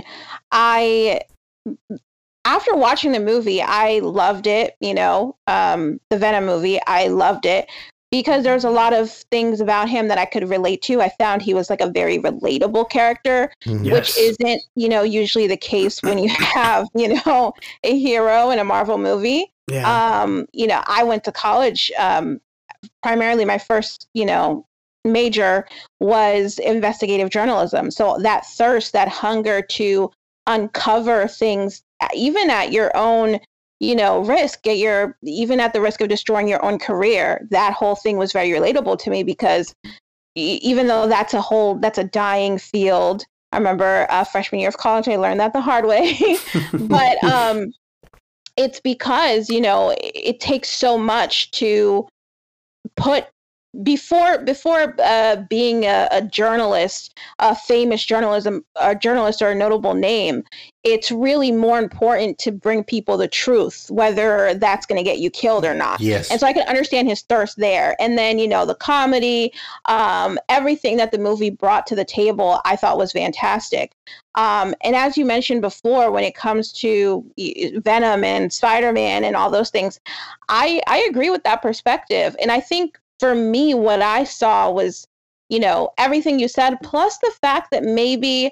D: After watching the movie, I loved it, the Venom movie. I loved it because there's a lot of things about him that I could relate to. I found he was like a very relatable character, which isn't, usually the case when you have, a hero in a Marvel movie.
A: Yeah.
D: I went to college, primarily my first, major was investigative journalism. So that thirst, that hunger to uncover things, even at your own, risk, even at the risk of destroying your own career, that whole thing was very relatable to me because even though that's a dying field. I remember freshman year of college, I learned that the hard way, but it's because, it takes so much to put before being a journalist, a famous journalist or a notable name. It's really more important to bring people the truth, whether that's going to get you killed or not.
B: Yes.
D: And so I can understand his thirst there. And then, the comedy, everything that the movie brought to the table, I thought was fantastic. And as you mentioned before, when it comes to Venom and Spider-Man and all those things, I agree with that perspective. And I think for me, what I saw was, everything you said, plus the fact that maybe,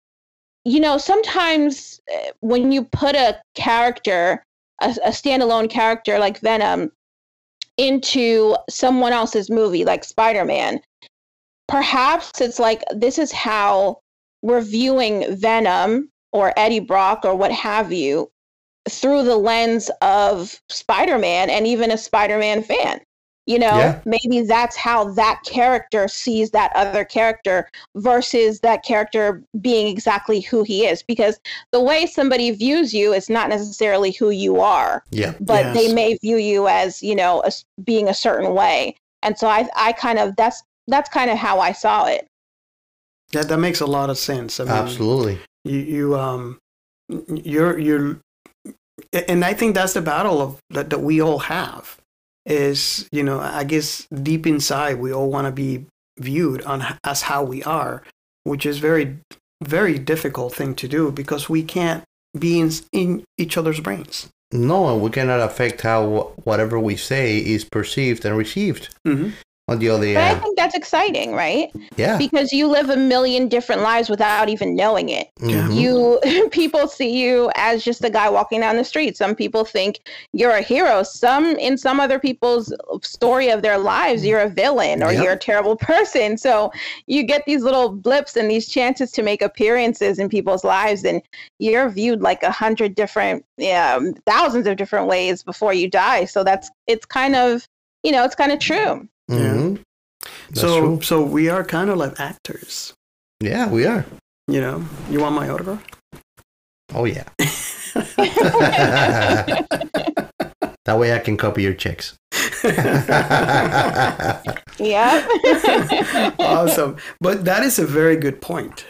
D: sometimes when you put a character, a standalone character like Venom into someone else's movie, like Spider-Man, perhaps it's like, this is how we're viewing Venom or Eddie Brock or what have you through the lens of Spider-Man and even a Spider-Man fan. Maybe that's how that character sees that other character versus that character being exactly who he is. Because the way somebody views you is not necessarily who you are.
B: Yeah.
D: But they may view you as, being a certain way. And so I kind of, that's kind of how I saw it.
A: That makes a lot of sense. I mean,
B: absolutely.
A: You're, and I think that's the battle that we all have. Is, I guess deep inside, we all want to be viewed as how we are, which is very, very difficult thing to do because we can't be in each other's brains.
B: No, we cannot affect how whatever we say is perceived and received. On the other
D: But
B: end.
D: I think that's exciting, right?
B: Yeah.
D: Because you live a million different lives without even knowing it. People see you as just a guy walking down the street. Some people think you're a hero. In some other people's story of their lives, you're a villain or you're a terrible person. So you get these little blips and these chances to make appearances in people's lives, and you're viewed like 100 different, thousands of different ways before you die. So it's kind of, it's kind of true.
B: Mm-hmm.
A: So we are kind of like actors.
B: Yeah, we are.
A: You want my autograph?
B: Oh yeah. That way I can copy your checks.
D: Yeah.
A: Awesome. But that is a very good point.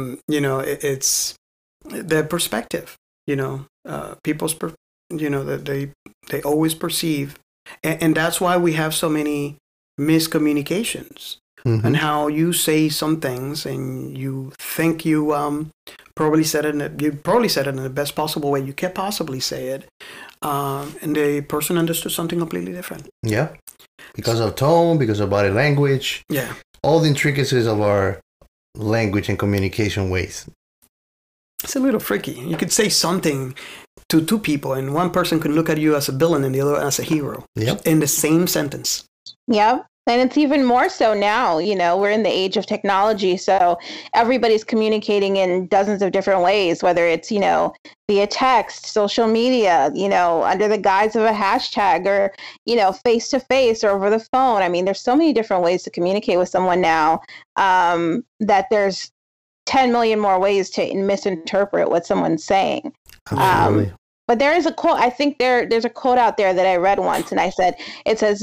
A: It's the perspective, people's, that they always perceive. And that's why we have so many miscommunications.
B: Mm-hmm.
A: And how you say some things and you think you probably said it in the best possible way you can possibly say it, and the person understood something completely different.
B: Yeah, because of tone, because of body language.
A: Yeah,
B: all the intricacies of our language and communication ways.
A: It's a little freaky. You could say something to two people, and one person can look at you as a villain and the other as a hero.
B: Yep.
A: In the same sentence.
D: Yep. And it's even more so now, we're in the age of technology. So everybody's communicating in dozens of different ways, whether it's, via text, social media, under the guise of a hashtag or, face to face or over the phone. I mean, there's so many different ways to communicate with someone now that there's 10 million more ways to misinterpret what somene's saying.
B: Absolutely.
D: But there is a quote. I think there's a quote out there that I read once, and it says,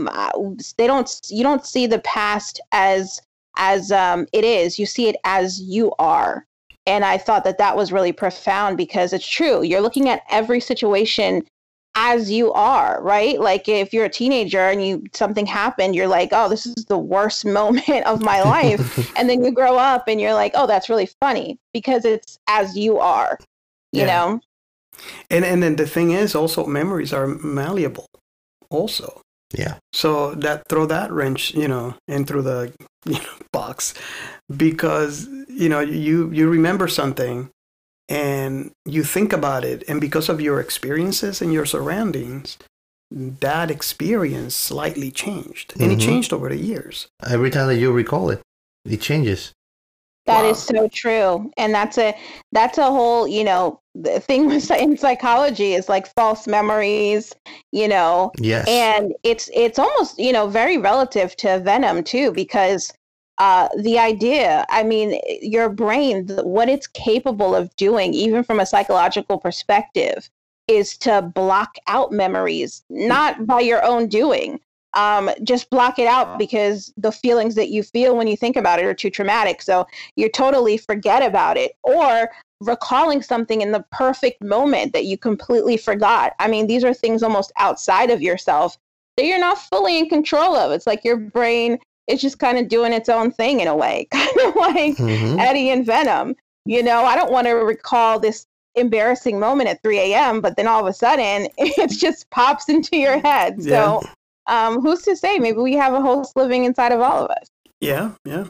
D: you don't see the past as it is. You see it as you are. And I thought that was really profound because it's true. You're looking at every situation as you are, right? Like if you're a teenager and something happened, you're like, oh, this is the worst moment of my life. And then you grow up and you're like, oh, that's really funny because it's as you are, you know?
A: And then the thing is also memories are malleable also.
B: Yeah.
A: So throw that wrench, in through the box because, you remember something and you think about it. And because of your experiences and your surroundings, that experience slightly changed. And it changed over the years.
B: Every time that you recall it, it changes.
D: That is so true. And that's a whole, the thing in psychology is like false memories,
B: Yes.
D: And it's almost, very relative to venom too, because the idea, I mean, your brain, what it's capable of doing, even from a psychological perspective, is to block out memories, not by your own doing. Just block it out because the feelings that you feel when you think about it are too traumatic. So you totally forget about it, or recalling something in the perfect moment that you completely forgot. I mean, these are things almost outside of yourself that you're not fully in control of. It's like your brain is just kind of doing its own thing in a way, kind of like Eddie and Venom. I don't want to recall this embarrassing moment at 3 a.m., but then all of a sudden it just pops into your head. So who's to say? Maybe we have a host living inside of all of us.
A: Yeah.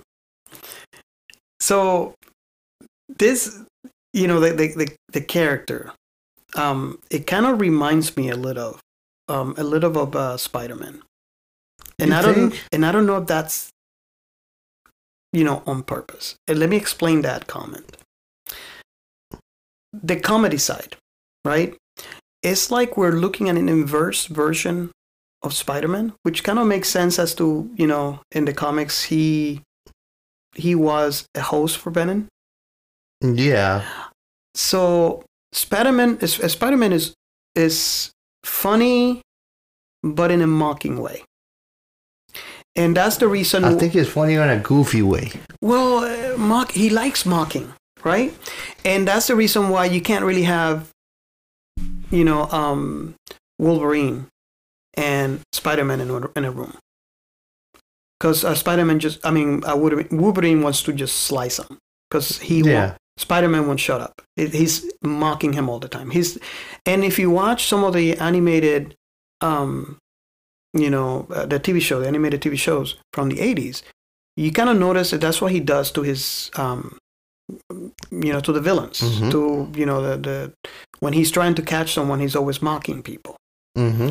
A: So this, the character, it kind of reminds me a little of Spider-Man, and I don't know if that's on purpose. And let me explain that comment. The comedy side, right? It's like we're looking at an inverse version of Spider-Man, which kind of makes sense as to, in the comics, he was a host for Venom.
B: Yeah.
A: So Spider-Man is funny, but in a mocking way. And that's the reason.
B: I think it's funny in a goofy way.
A: Well, he likes mocking, right? And that's the reason why you can't really have, Wolverine and Spider-Man in a room. Because Wolverine wants to just slice him. Because Spider-Man won't shut up. He's mocking him all the time. And if you watch some of the animated, the animated TV shows from the 80s, you kind of notice that that's what he does to his, to the villains.
B: Mm-hmm.
A: To, when he's trying to catch someone, he's always mocking people.
B: Mm-hmm.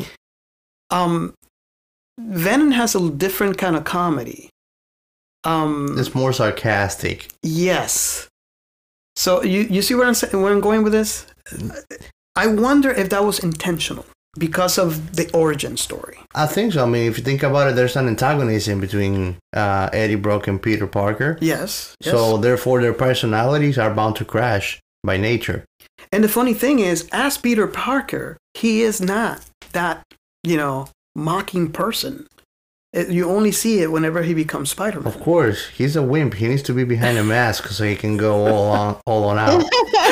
A: Venom has a different kind of comedy.
B: It's more sarcastic.
A: Yes. So you see where I'm going with this? I wonder if that was intentional because of the origin story.
B: I think so. I mean, if you think about it, there's an antagonism between Eddie Brock and Peter Parker.
A: Yes.
B: So therefore, their personalities are bound to crash by nature.
A: And the funny thing is, as Peter Parker, he is not that, mocking person. You only see it whenever he becomes Spider-Man.
B: Of course, he's a wimp. He needs to be behind a mask so he can go all on out.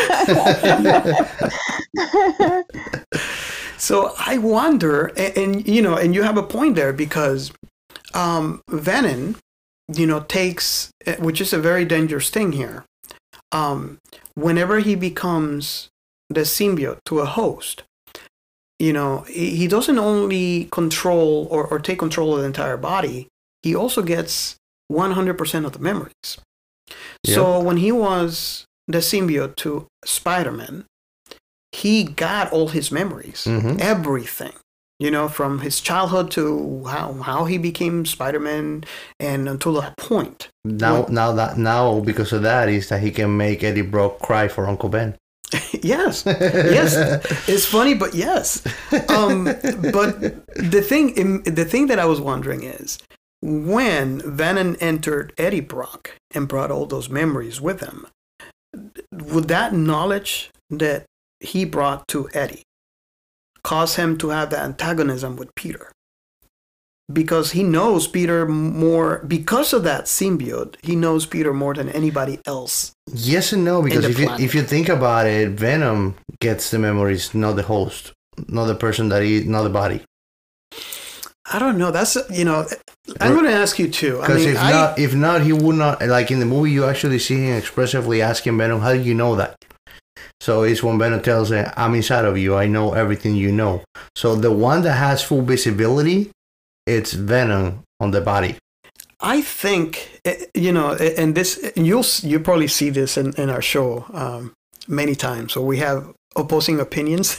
A: So I wonder, and you have a point there, because Venom, takes, which is a very dangerous thing here. Whenever he becomes the symbiote to a host, he doesn't only control or take control of the entire body, he also gets 100% of the memories. Yep. So when he was the symbiote to Spider-Man, he got all his memories, everything, from his childhood to how he became Spider-Man, and until that point.
B: Now because of that is that he can make Eddie Brock cry for Uncle Ben.
A: Yes, it's funny, but yes. But the thing that I was wondering is, when Venom entered Eddie Brock and brought all those memories with him, would that knowledge that he brought to Eddie cause him to have the antagonism with Peter? Because he knows Peter more, because of that symbiote, he knows Peter more than anybody else.
B: Yes and no, because if you think about it, Venom gets the memories, not the host, not the person not the body.
A: I don't know. That's, I'm going to ask you too.
B: Because if not, he would not, like in the movie, you actually see him expressively asking Venom, how do you know that? So it's when Venom tells him, I'm inside of you, I know everything you know. So the one that has full visibility, it's Venom on the body.
A: I think, and this, you'll probably see this in our show many times. So we have opposing opinions.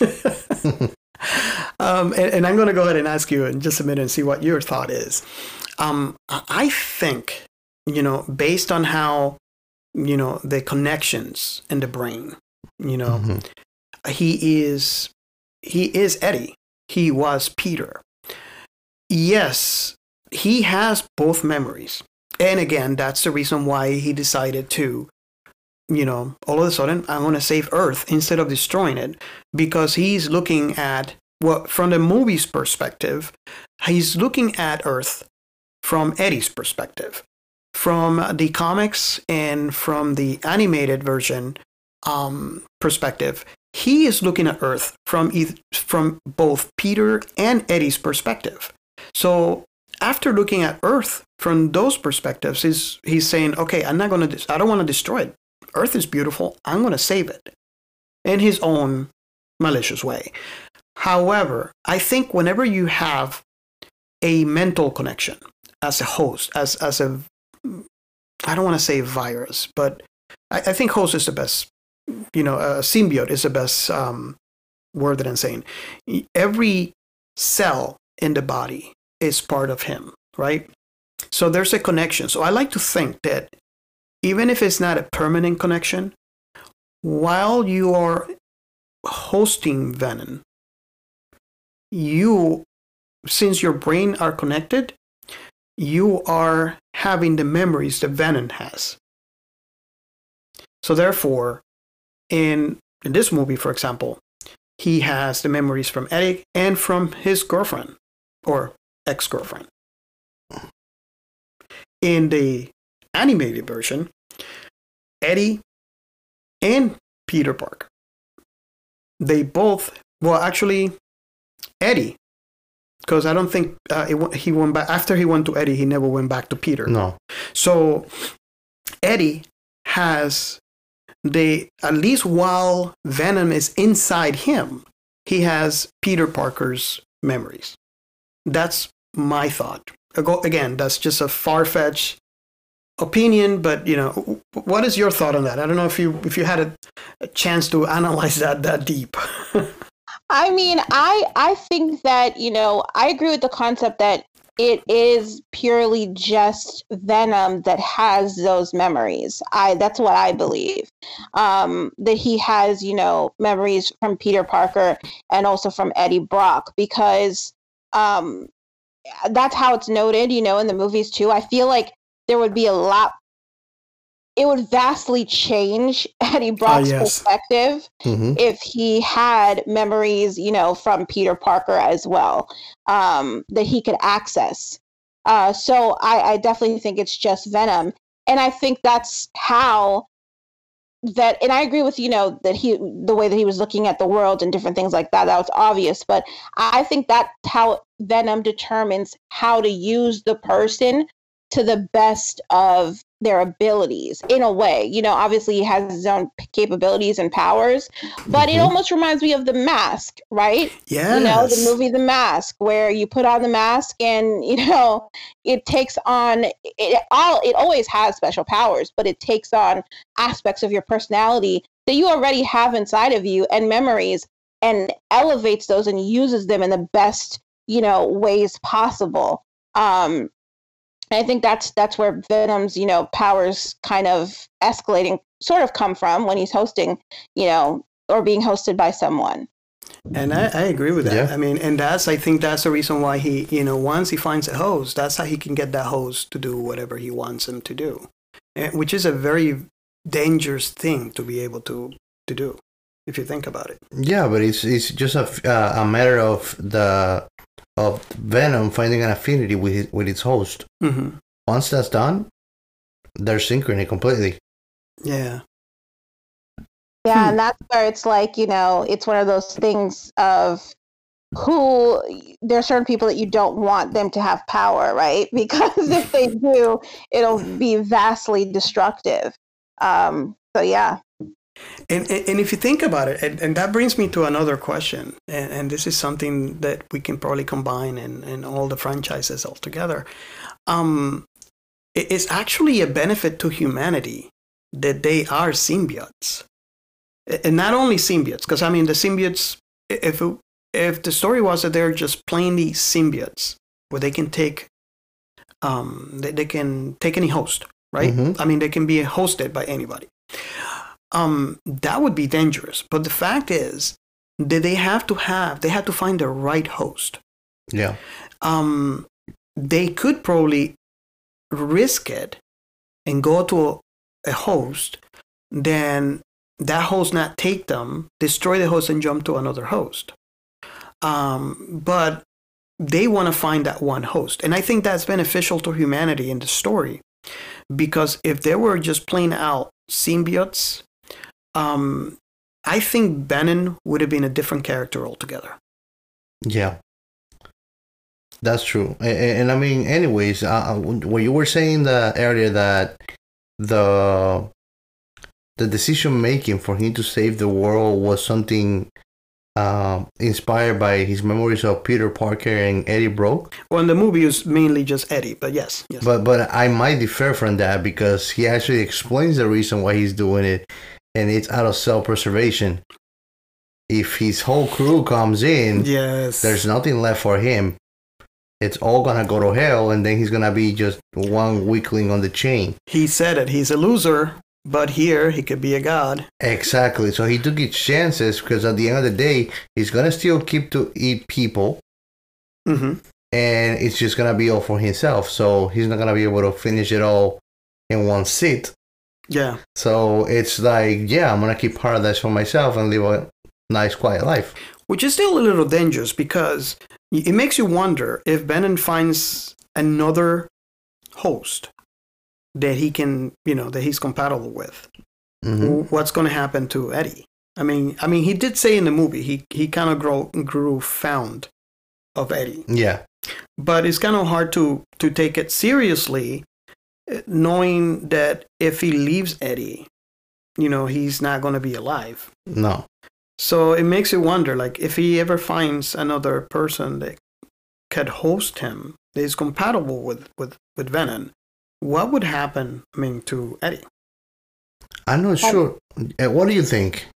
A: And I'm going to go ahead and ask you in just a minute and see what your thought is. I think, based on how, the connections in the brain, he is Eddie. He was Peter. Yes, he has both memories. And again, that's the reason why he decided to, all of a sudden, I'm going to save Earth instead of destroying it, because he's looking at, from the movie's perspective, he's looking at Earth from Eddie's perspective. From the comics and from the animated version perspective, he is looking at Earth from both Peter and Eddie's perspective. So after looking at Earth from those perspectives, he's saying, okay, I don't want to destroy it. Earth is beautiful. I'm going to save it in his own malicious way. However, I think whenever you have a mental connection as a host, as a, I don't want to say virus, but I think host is the best, symbiote is the best word that I'm saying. Every cell in the body is part of him, right? So there's a connection. So I like to think that even if it's not a permanent connection, while you are hosting Venom, since your brain are connected, you are having the memories that Venom has. So therefore, in this movie, for example, he has the memories from Eddie and from his girlfriend or ex-girlfriend. In the animated version, Eddie and Peter Parker, they both, actually, Eddie, because I don't think he went back, after he went to Eddie, he never went back to Peter.
B: No.
A: So Eddie has at least while Venom is inside him, he has Peter Parker's memories. That's my thought. Again, that's just a far-fetched opinion, but what is your thought on that? I don't know if you had a chance to analyze that deep.
D: I mean, I think that, I agree with the concept that it is purely just Venom that has those memories. That's what I believe. That he has, memories from Peter Parker and also from Eddie Brock, because that's how it's noted, in the movies too. I feel like there would be a lot it would vastly change Eddie Brock's perspective if he had memories, from Peter Parker as well, that he could access. So I definitely think it's just Venom. And I think that's how that, and I agree with, that the way that he was looking at the world and different things like that, that was obvious. But I think that's how Venom determines how to use the person to the best of their abilities in a way. Obviously he has his own capabilities and powers, but it almost reminds me of The Mask, right?
A: Yeah.
D: The movie The Mask, where you put on the mask and, it takes on it always has special powers, but it takes on aspects of your personality that you already have inside of you and memories, and elevates those and uses them in the best, ways possible. I think that's where Venom's, powers kind of escalating sort of come from when he's hosting, or being hosted by someone.
A: And I agree with that.
B: Yeah.
A: I mean, and I think that's the reason why he, once he finds a host, that's how he can get that host to do whatever he wants him to do, which is a very dangerous thing to be able to do, if you think about it.
B: Yeah, but it's just a matter of Venom finding an affinity with its host.
A: Mm-hmm.
B: Once that's done, they're synchrony completely.
A: Yeah.
D: Yeah, and that's where it's like, it's one of those things of there are certain people that you don't want them to have power, right? Because if they do, it'll be vastly destructive. So yeah.
A: And if you think about it, and that brings me to another question, and this is something that we can probably combine in all the franchises altogether. It's actually a benefit to humanity that they are symbiotes. And not only symbiotes, because I mean the symbiotes, if the story was that they're just plainly symbiotes, where they can take they can take any host, right?
B: Mm-hmm.
A: I mean they can be hosted by anybody. That would be dangerous. But the fact is that they have to find the right host.
B: Yeah.
A: They could probably risk it and go to a host, then that host not take them, destroy the host and jump to another host. But they want to find that one host. And I think that's beneficial to humanity in the story. Because if they were just plain out symbiotes, I think Venom would have been a different character altogether.
B: Yeah. That's true. And I mean, anyways, when you were saying earlier that the decision making for him to save the world was something inspired by his memories of Peter Parker and Eddie Brock.
A: Well, in the movie is mainly just Eddie, but yes.
B: But I might differ from that because he actually explains the reason why he's doing it, and it's out of self-preservation. If his whole crew comes in,
A: yes,
B: there's nothing left for him. It's all gonna go to hell, and then he's gonna be just one weakling on the chain.
A: He said it. He's a loser, but here he could be a god.
B: Exactly. So he took his chances because at the end of the day, he's gonna still keep to eat people,
A: mm-hmm.
B: and it's just gonna be all for himself. So he's not gonna be able to finish it all in one sit.
A: Yeah.
B: So it's like, yeah, I'm gonna keep paradise for myself and live a nice, quiet life. Which
A: is still a little dangerous because it makes you wonder if Venom finds another host that he can, that he's compatible with.
B: Mm-hmm.
A: What's going to happen to Eddie? I mean, he did say in the movie he kind of grew fond of Eddie.
B: Yeah.
A: But it's kind of hard to take it seriously, knowing that if he leaves Eddie, he's not going to be alive.
B: No.
A: So it makes you wonder, like, if he ever finds another person that could host him that is compatible with Venom, what would happen, to Eddie?
B: I'm not sure. What do you think?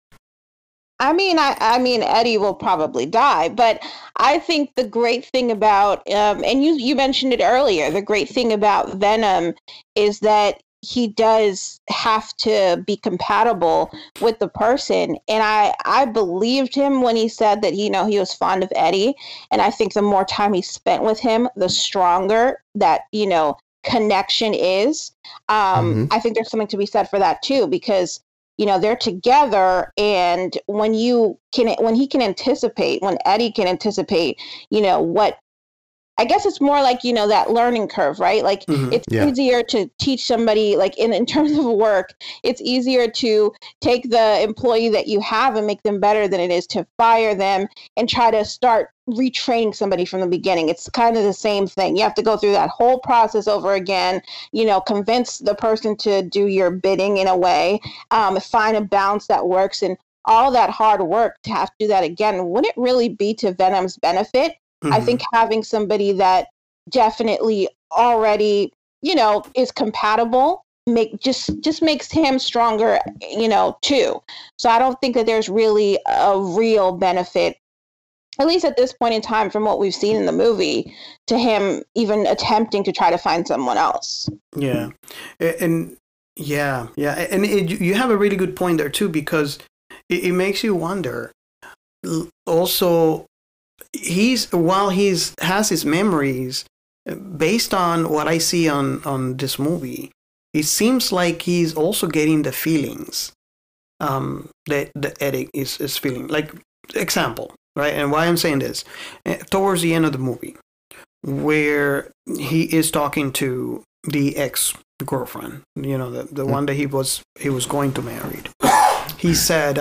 D: I mean, Eddie will probably die, but I think the great thing about, and you mentioned it earlier, the great thing about Venom is that he does have to be compatible with the person. And I believed him when he said that, he was fond of Eddie. And I think the more time he spent with him, the stronger that, connection is. I think there's something to be said for that too, because they're together, and when he can anticipate, when Eddie can anticipate, what. I guess it's more like, that learning curve, right? Like it's easier to teach somebody, like in terms of work, it's easier to take the employee that you have and make them better than it is to fire them and try to start retraining somebody from the beginning. It's kind of the same thing. You have to go through that whole process over again, convince the person to do your bidding in a way, find a balance that works, and all that hard work to have to do that again. Would it really be to Venom's benefit? I think having somebody that definitely already, is compatible just makes him stronger, too. So I don't think that there's really a real benefit, at least at this point in time, from what we've seen in the movie, to him even attempting to try to find someone else.
A: Yeah. And and you have a really good point there too, because it makes you wonder also. While has his memories, based on what I see on this movie, it seems like he's also getting the feelings that Eddie is feeling. Like, example, right? And why I'm saying this, towards the end of the movie, where he is talking to the ex-girlfriend, the one that he was going to marry, he said,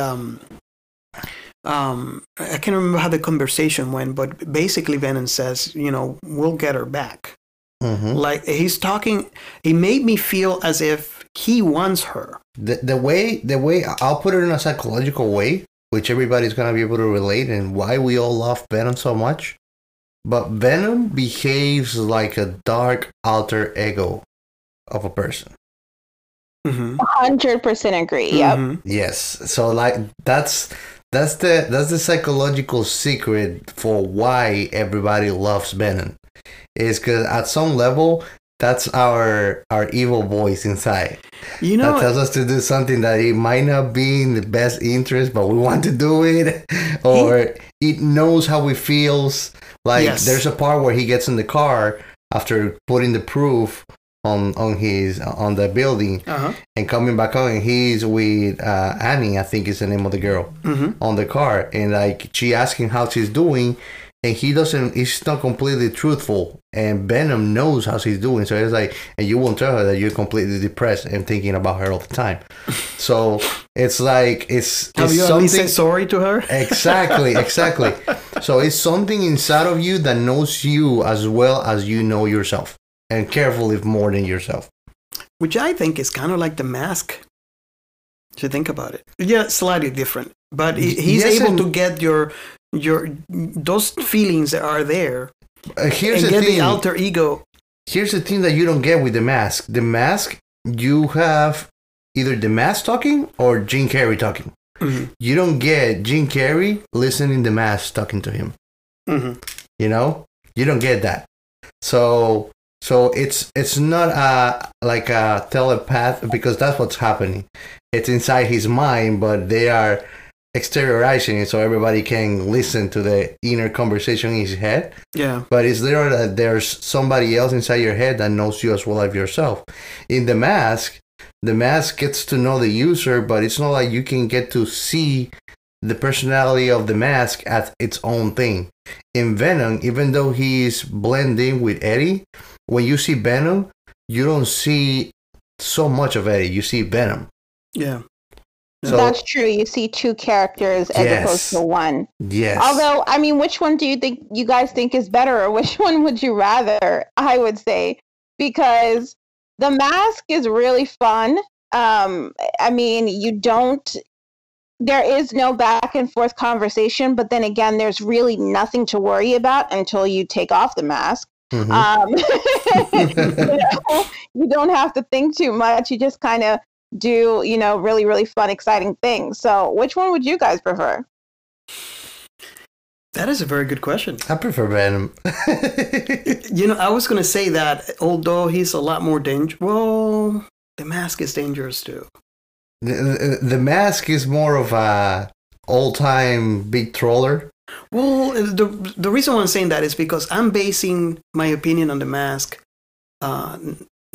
A: I can't remember how the conversation went, but basically Venom says, we'll get her back. Like, he's talking, he made me feel as if he wants her.
B: The way I'll put it in a psychological way, which everybody's going to be able to relate, and why we all love Venom so much. But Venom behaves like a dark alter ego of a person.
D: 100% agree. Yep.
B: Yes. So like that's the psychological secret for why everybody loves Venom. Is because at some level, that's our evil voice inside. That tells us to do something that it might not be in the best interest, but we want to do it. Or it knows how it feels. Like there's a part where he gets in the car after putting the proof on the building and coming back on, and he's with Annie, I think is the name of the girl, on the car, and like she asking how she's doing, and he's not completely truthful, and Venom knows how she's doing, so it's like, and you won't tell her that you're completely depressed and thinking about her all the time. So it's like
A: have you at least said sorry to her?
B: Exactly. So it's something inside of you that knows you as well as you know yourself. And carefully more than yourself.
A: Which I think is kind of like The Mask. If you think about it. Yeah, slightly different. But he's able to get your those feelings that are there.
B: Here's
A: and
B: the
A: get
B: thing.
A: The alter ego.
B: Here's the thing that you don't get with The Mask. The Mask, you have either The Mask talking or Jim Carrey talking. You don't get Jim Carrey listening to The Mask talking to him. You don't get that. So it's not like a telepath, because that's what's happening. It's inside his mind, but they are exteriorizing it so everybody can listen to the inner conversation in his head.
A: Yeah.
B: But it's there that there's somebody else inside your head that knows you as well as yourself. In The Mask gets to know the user, but it's not like you can get to see the personality of the mask as its own thing. In Venom, even though he's blending with Eddie, when you see Venom, you don't see so much of Eddie. You see Venom.
A: Yeah.
D: So, that's true. You see two characters as opposed to one.
B: Yes.
D: Although, I mean, which one do you guys think is better, or which one would you rather? I would say, because The Mask is really fun. I mean, there is no back and forth conversation, but then again, there's really nothing to worry about until you take off the mask. You don't have to think too much. You just kind of do, really, really fun, exciting things. So which one would you guys prefer?
A: That is a very good question.
B: I prefer Venom.
A: I was going to say that, although he's a lot more dangerous. Well, the mask is dangerous too.
B: The Mask is more of a old-time big troller.
A: Well, the reason why I'm saying that is because I'm basing my opinion on The Mask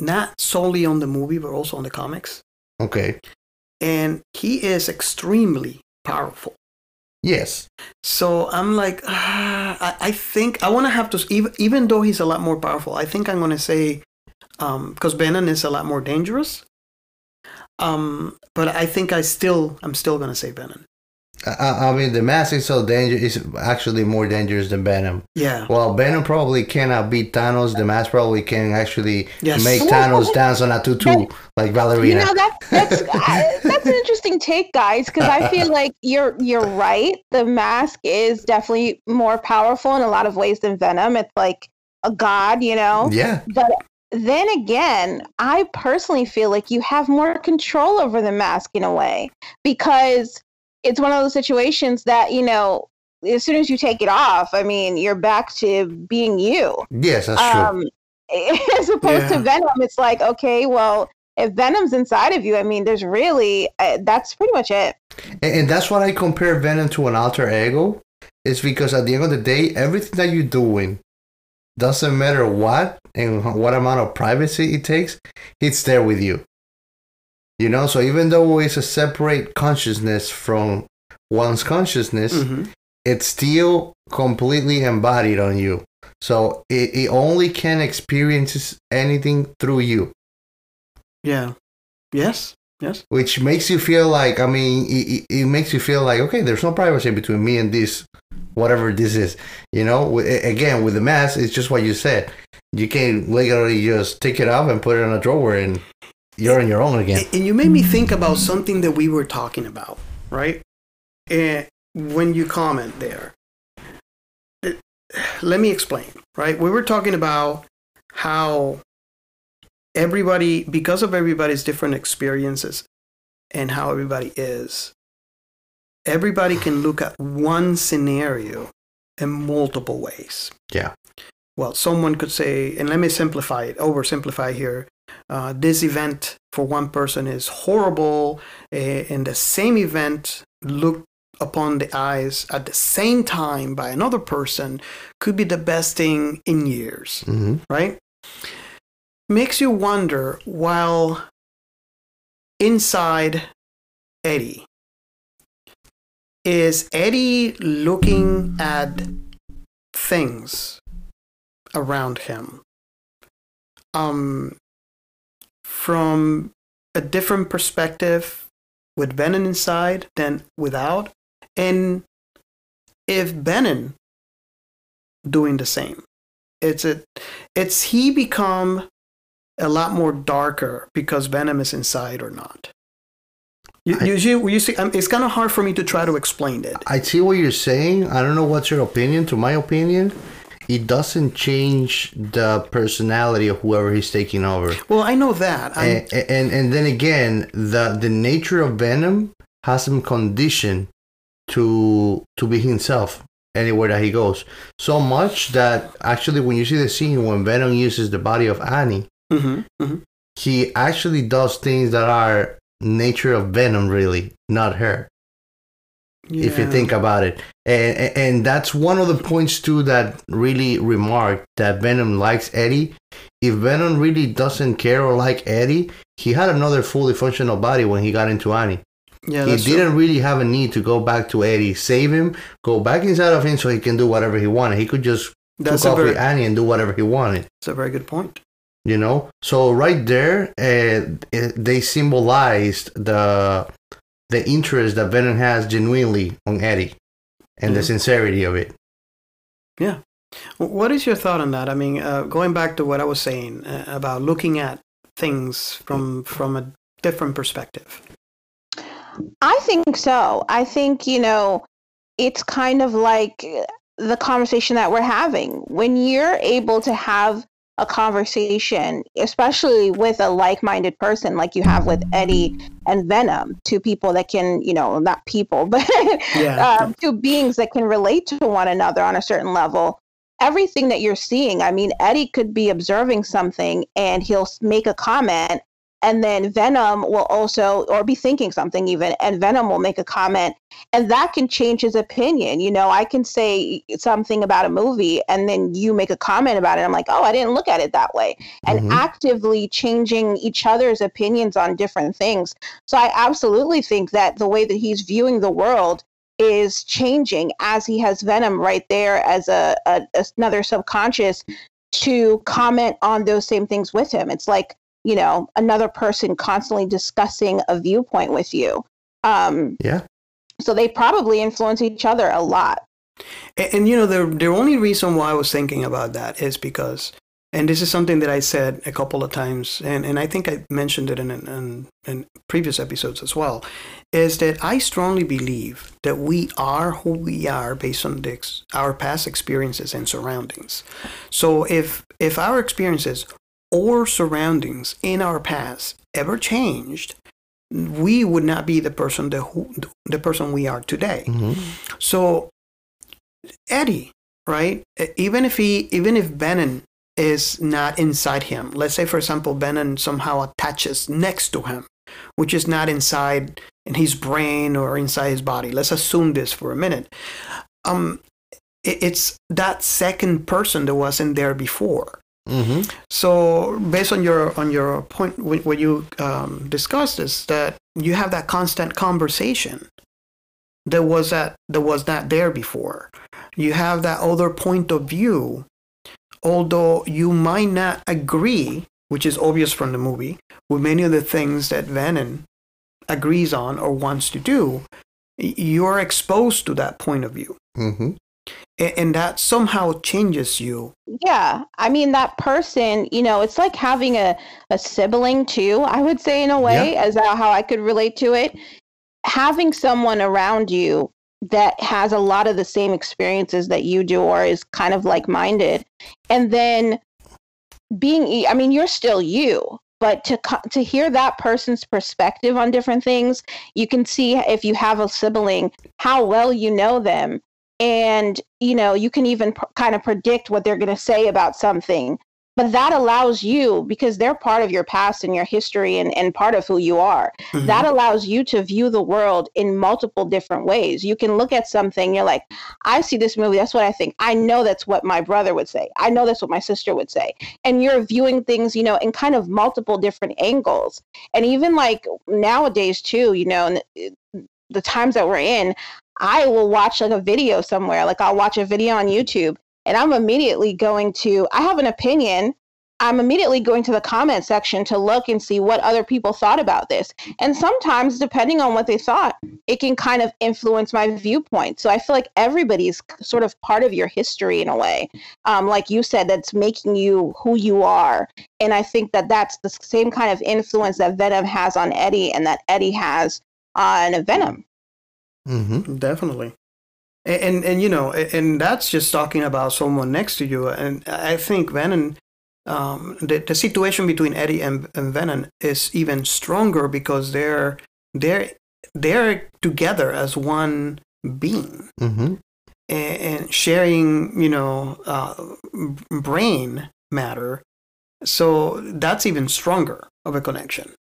A: not solely on the movie, but also on the comics.
B: Okay.
A: And he is extremely powerful.
B: Yes.
A: So I'm like, I think I want to have to, even though he's a lot more powerful, I think I'm going to say, because Venom is a lot more dangerous. But I think I'm still going to say Venom.
B: I mean, the mask is so dangerous. It's actually more dangerous than Venom.
A: Yeah.
B: Well, Venom probably cannot beat Thanos. The mask probably can actually make
D: Well,
B: Thanos dance on a tutu like ballerina.
D: You know, that's an interesting take, guys, because I feel like you're right. The mask is definitely more powerful in a lot of ways than Venom. It's like a god, you know?
B: Yeah.
D: But then again, I personally feel like you have more control over the mask in a way, because it's one of those situations that, you know, as soon as you take it off, I mean, you're back to being you.
B: Yes, that's true.
D: As opposed to Venom, it's like, okay, well, if Venom's inside of you, I mean, there's really, that's pretty much it.
B: And that's what I compare Venom to an alter ego. It's because at the end of the day, everything that you're doing, doesn't matter what and what amount of privacy it takes, it's there with you. You know, so even though it's a separate consciousness from one's consciousness, it's still completely embodied on you. So it only can experience anything through you.
A: Yeah. Yes. Yes.
B: Which makes you feel like, I mean, it makes you feel like, okay, there's no privacy between me and this, whatever this is. You know, again, with the mask, it's just what you said. You can literally just take it off and put it in a drawer and you're on your own again.
A: And you made me think about something that we were talking about, right? And when you comment there, let me explain, right? We were talking about how everybody, because of everybody's different experiences and how everybody is, everybody can look at one scenario in multiple ways.
B: Yeah.
A: Well, someone could say, and let me simplify it, oversimplify here. This event for one person is horrible, and the same event looked upon the eyes at the same time by another person could be the best thing in years, right? Makes you wonder, while inside Eddie, is Eddie looking at things around him from a different perspective with Venom inside than without? And if Venom doing the same, it's he become a lot more darker because Venom is inside or not? You see, it's kind of hard for me to try to explain it.
B: I see what you're saying. I don't know what's your opinion. To my opinion, it doesn't change the personality of whoever he's taking over.
A: Well, I know that.
B: And then again, the nature of Venom has him conditioned to be himself anywhere that he goes. So much that actually when you see the scene when Venom uses the body of Annie, he actually does things that are nature of Venom, really, not her. Yeah. If you think about it. And that's one of the points too that really remarked that Venom likes Eddie. If Venom really doesn't care or like Eddie, he had another fully functional body when he got into Annie. Yeah, he didn't really have a need to go back to Eddie, save him, go back inside of him so he can do whatever he wanted. He could just took off with Annie and do whatever he wanted.
A: That's a very good point.
B: You know? So right there, they symbolized the interest that Venom has genuinely on Eddie and the sincerity of it.
A: Yeah. What is your thought on that? I mean, going back to what I was saying about looking at things from a different perspective.
D: I think so. I think, you know, it's kind of like the conversation that we're having. When you're able to have a conversation, especially with a like-minded person like you have with Eddie and Venom, two people that can, you know, not people, but two beings that can relate to one another on a certain level. Everything that you're seeing, I mean, Eddie could be observing something and he'll make a comment and then Venom will also, or be thinking something even, and Venom will make a comment, and that can change his opinion. You know, I can say something about a movie, and then you make a comment about it. I'm like, oh, I didn't look at it that way. And actively changing each other's opinions on different things. So I absolutely think that the way that he's viewing the world is changing, as he has Venom right there as another subconscious to comment on those same things with him. It's like, you know, another person constantly discussing a viewpoint with you. So they probably influence each other a lot.
A: And you know, the only reason why I was thinking about that is because, and this is something that I said a couple of times, and I think I mentioned it in previous episodes as well, is that I strongly believe that we are who we are based on our past experiences and surroundings. So if our experiences or surroundings in our past ever changed, we would not be the person we are today. So Eddie, right? Even if Venom is not inside him, let's say for example Venom somehow attaches next to him, which is not inside in his brain or inside his body. Let's assume this for a minute. It's that second person that wasn't there before. So based on your point when you discussed this, that you have that constant conversation that was not there before. You have that other point of view, although you might not agree, which is obvious from the movie, with many of the things that Venom agrees on or wants to do. You're exposed to that point of view. And that somehow changes you.
D: Yeah. I mean, that person, you know, it's like having a sibling too, I would say, in a way, as how I could relate to it. Having someone around you that has a lot of the same experiences that you do, or is kind of like-minded, and then I mean, you're still you, but to hear that person's perspective on different things, you can see, if you have a sibling, how well you know them. And, you know, you can even kind of predict what they're going to say about something. But that allows you, because they're part of your past and your history and part of who you are, that allows you to view the world in multiple different ways. You can look at something, you're like, I see this movie, that's what I think. I know that's what my brother would say. I know that's what my sister would say. And you're viewing things, you know, in kind of multiple different angles. And even like nowadays too, you know, the times that we're in, I will watch like a video somewhere, like I'll watch a video on YouTube, and I'm immediately going to, I have an opinion, I'm immediately going to the comment section to look and see what other people thought about this. And sometimes, depending on what they thought, it can kind of influence my viewpoint. So I feel like everybody's sort of part of your history in a way. Like you said, that's making you who you are. And I think that that's the same kind of influence that Venom has on Eddie and that Eddie has on Venom.
A: Definitely. And you know, and that's just talking about someone next to you. And I think Venom, the situation between Eddie and Venom is even stronger because they're together as one being and sharing, you know, brain matter. So that's even stronger of a connection.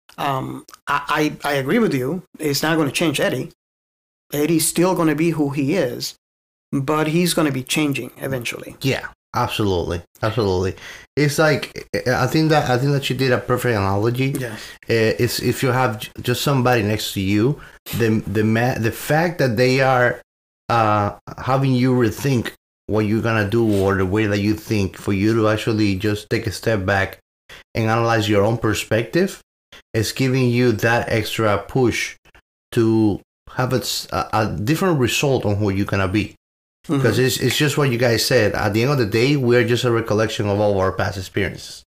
A: I agree with you. It's not going to change Eddie. Eddie's still going to be who he is, but he's going to be changing eventually.
B: Yeah, absolutely. It's like I think that you did a perfect analogy.
A: Yeah,
B: it's if you have just somebody next to you, the fact that they are having you rethink what you're gonna do or the way that you think, for you to actually just take a step back and analyze your own perspective, is giving you that extra push to have a different result on who you're gonna be. Because it's just what you guys said. At the end of the day, we're just a recollection of all our past experiences,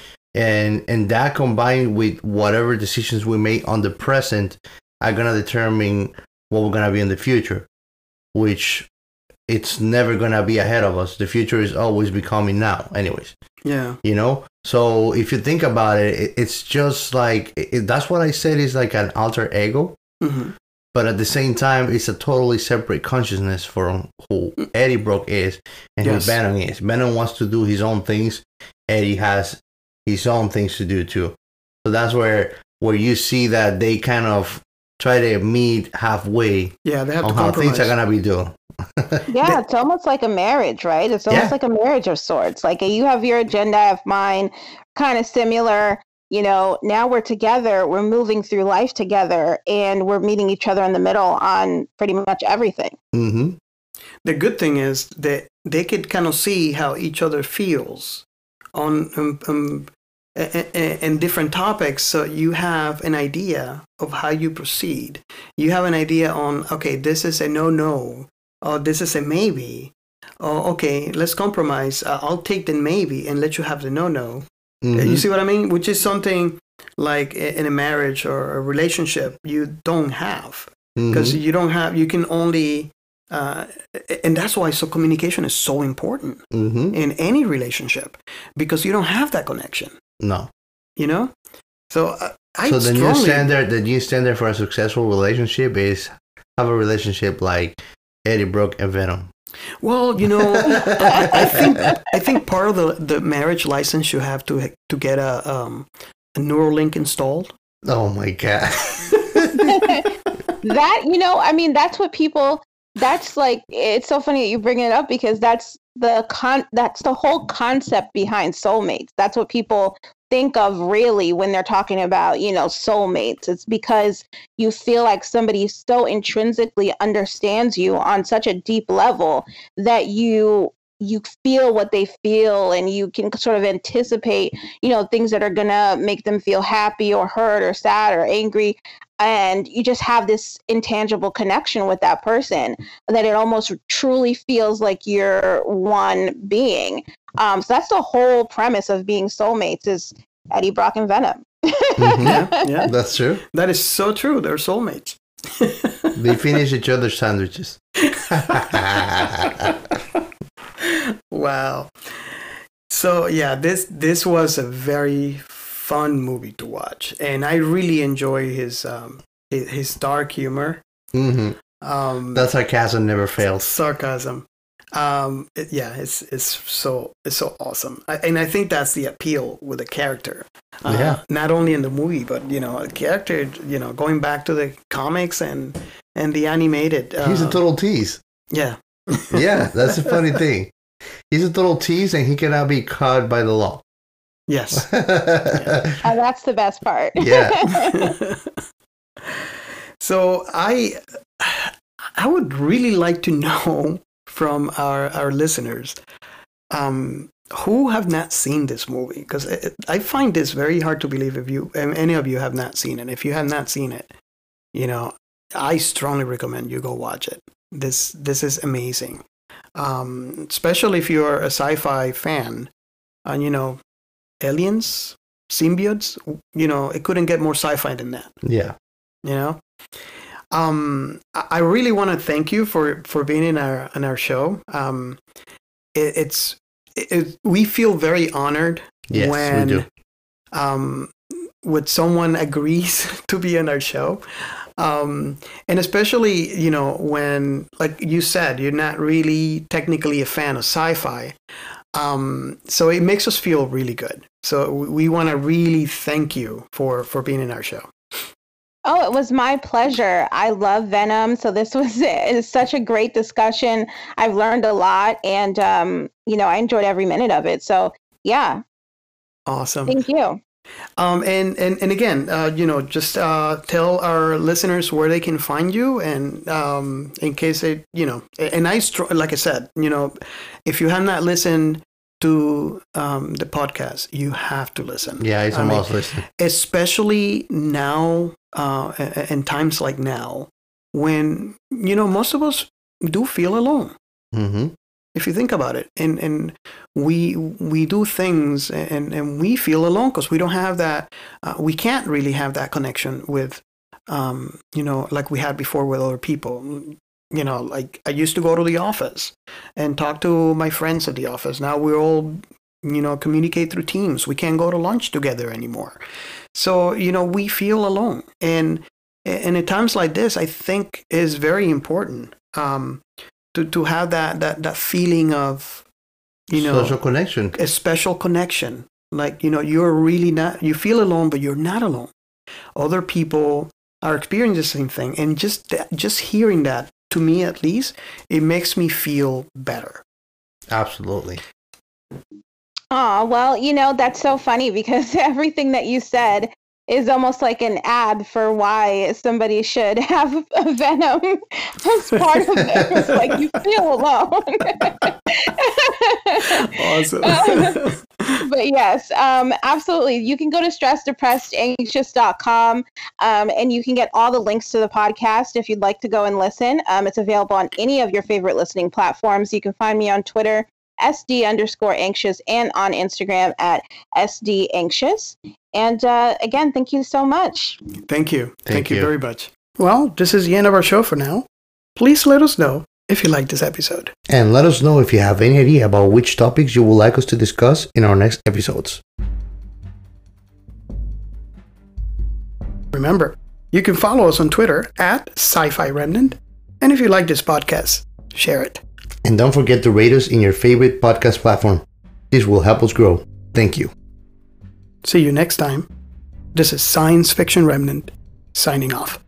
B: and that combined with whatever decisions we make on the present are gonna determine what we're gonna be in the future. Which it's never gonna be ahead of us. The future is always becoming now, anyways.
A: Yeah,
B: you know. So if you think about it, it's just like that's what I said is like an alter ego. But at the same time, it's a totally separate consciousness from who Eddie Brock is and who Venom is. Venom wants to do his own things. Eddie has his own things to do too. So that's where you see that they kind of try to meet halfway
A: Yeah, they have
B: on
A: to
B: how things
A: compromise.
B: are gonna be doing.
D: Yeah, it's almost like a marriage, right? It's almost
B: Yeah.
D: like a marriage of sorts. Like you have your agenda, I have mine, kind of similar. You know, now we're together, we're moving through life together, and we're meeting each other in the middle on pretty much everything.
B: Mm-hmm.
A: The good thing is that they could kind of see how each other feels on and different topics, so you have an idea of how you proceed. You have an idea on, okay, this is a no, or this is a maybe. Oh, okay, let's compromise. I'll take the maybe and let you have the no.
B: Mm-hmm.
A: You see what I mean? Which is something like in a marriage or a relationship you don't have, because
B: Mm-hmm.
A: you don't have. You can only, and that's why communication is so important
B: Mm-hmm.
A: in any relationship, because you don't have that connection.
B: No.
A: You know, so I
B: So the
A: strongly
B: new standard for a successful relationship is have a relationship like Eddie Brooke and Venom.
A: Well, you know, I think part of the marriage license you have to get a Neuralink installed.
B: Oh my god.
D: That, you know, I mean, that's what people, that's like, it's so funny that you bring it up, because that's the whole concept behind soulmates. That's what people think of really when they're talking about, you know, soulmates. It's because you feel like somebody so intrinsically understands you on such a deep level that you feel what they feel, and you can sort of anticipate, you know, things that are gonna make them feel happy or hurt or sad or angry, and you just have this intangible connection with that person that it almost truly feels like you're one being. So that's the whole premise of being soulmates, is Eddie Brock and Venom.
B: Mhm.
A: Yeah,
B: That's true.
A: that is so true. They're soulmates.
B: They finish each other's sandwiches.
A: Wow. So yeah, this was a very fun movie to watch, and I really enjoy his dark humor.
B: Hmm. That sarcasm never fails.
A: Sarcasm. It's so awesome, and I think that's the appeal with the character.
B: Yeah.
A: Not only in the movie, but you know, the character. You know, going back to the comics and the animated.
B: He's a total tease.
A: Yeah.
B: Yeah, that's the funny thing. He's a total tease, and he cannot be caught by the law.
A: Yes.
D: That's the best part.
B: Yeah.
A: So I would really like to know from our listeners who have not seen this movie, because I find this very hard to believe if any of you have not seen it. If you have not seen it, you know, I strongly recommend you go watch it. This is amazing, especially if you're a sci-fi fan. And you know, aliens, symbiotes. You know, it couldn't get more sci-fi than that.
B: Yeah.
A: You know, I really want to thank you for being in our show. We feel very honored
B: Yes,
A: when
B: we do.
A: when someone agrees to be on our show. And especially, you know, when, like you said, you're not really technically a fan of sci-fi. So it makes us feel really good. So we want to really thank you for being in our show.
D: Oh, it was my pleasure. I love Venom. So this was it's such a great discussion. I've learned a lot, and you know, I enjoyed every minute of it. So yeah,
A: Awesome.
D: thank you.
A: And again, you know, just tell our listeners where they can find you, and in case they, you know, and like I said, you know, if you have not listened to the podcast, you have to listen.
B: Yeah, it's a must listen.
A: Especially now, in times like now, when, you know, most of us do feel alone.
B: Mm-hmm.
A: If you think about it, and we do things and we feel alone because we don't have that, we can't really have that connection with, you know, like we had before with other people. You know, like I used to go to the office and talk to my friends at the office. Now we're all, you know, communicate through Teams. We can't go to lunch together anymore. So, you know, we feel alone. And at times like this, I think is very important. To have that feeling of, you know,
B: Social connection.
A: a special connection Like, you're really not, you feel alone, but you're not alone. Other people are experiencing the same thing. And just hearing that, to me at least, it makes me feel better.
B: Absolutely.
D: Oh, well, that's so funny because everything that you said is almost like an ad for why somebody should have a Venom as part of it. It's like you feel alone.
A: Awesome.
D: But yes, absolutely. You can go to stressdepressedanxious.com and you can get all the links to the podcast if you'd like to go and listen. It's available on any of your favorite listening platforms. You can find me on Twitter, SD_anxious, and on Instagram at SDanxious. And again, thank you so much.
A: Thank you. Thank you very much. Well, this is the end of our show for now. Please let us know if you like this episode.
B: And let us know if you have any idea about which topics you would like us to discuss in our next episodes.
A: Remember, you can follow us on Twitter at Sci-Fi Remnant. And if you like this podcast, share it.
B: And don't forget to rate us in your favorite podcast platform. This will help us grow. Thank you.
A: See you next time. This is Science Fiction Remnant, signing off.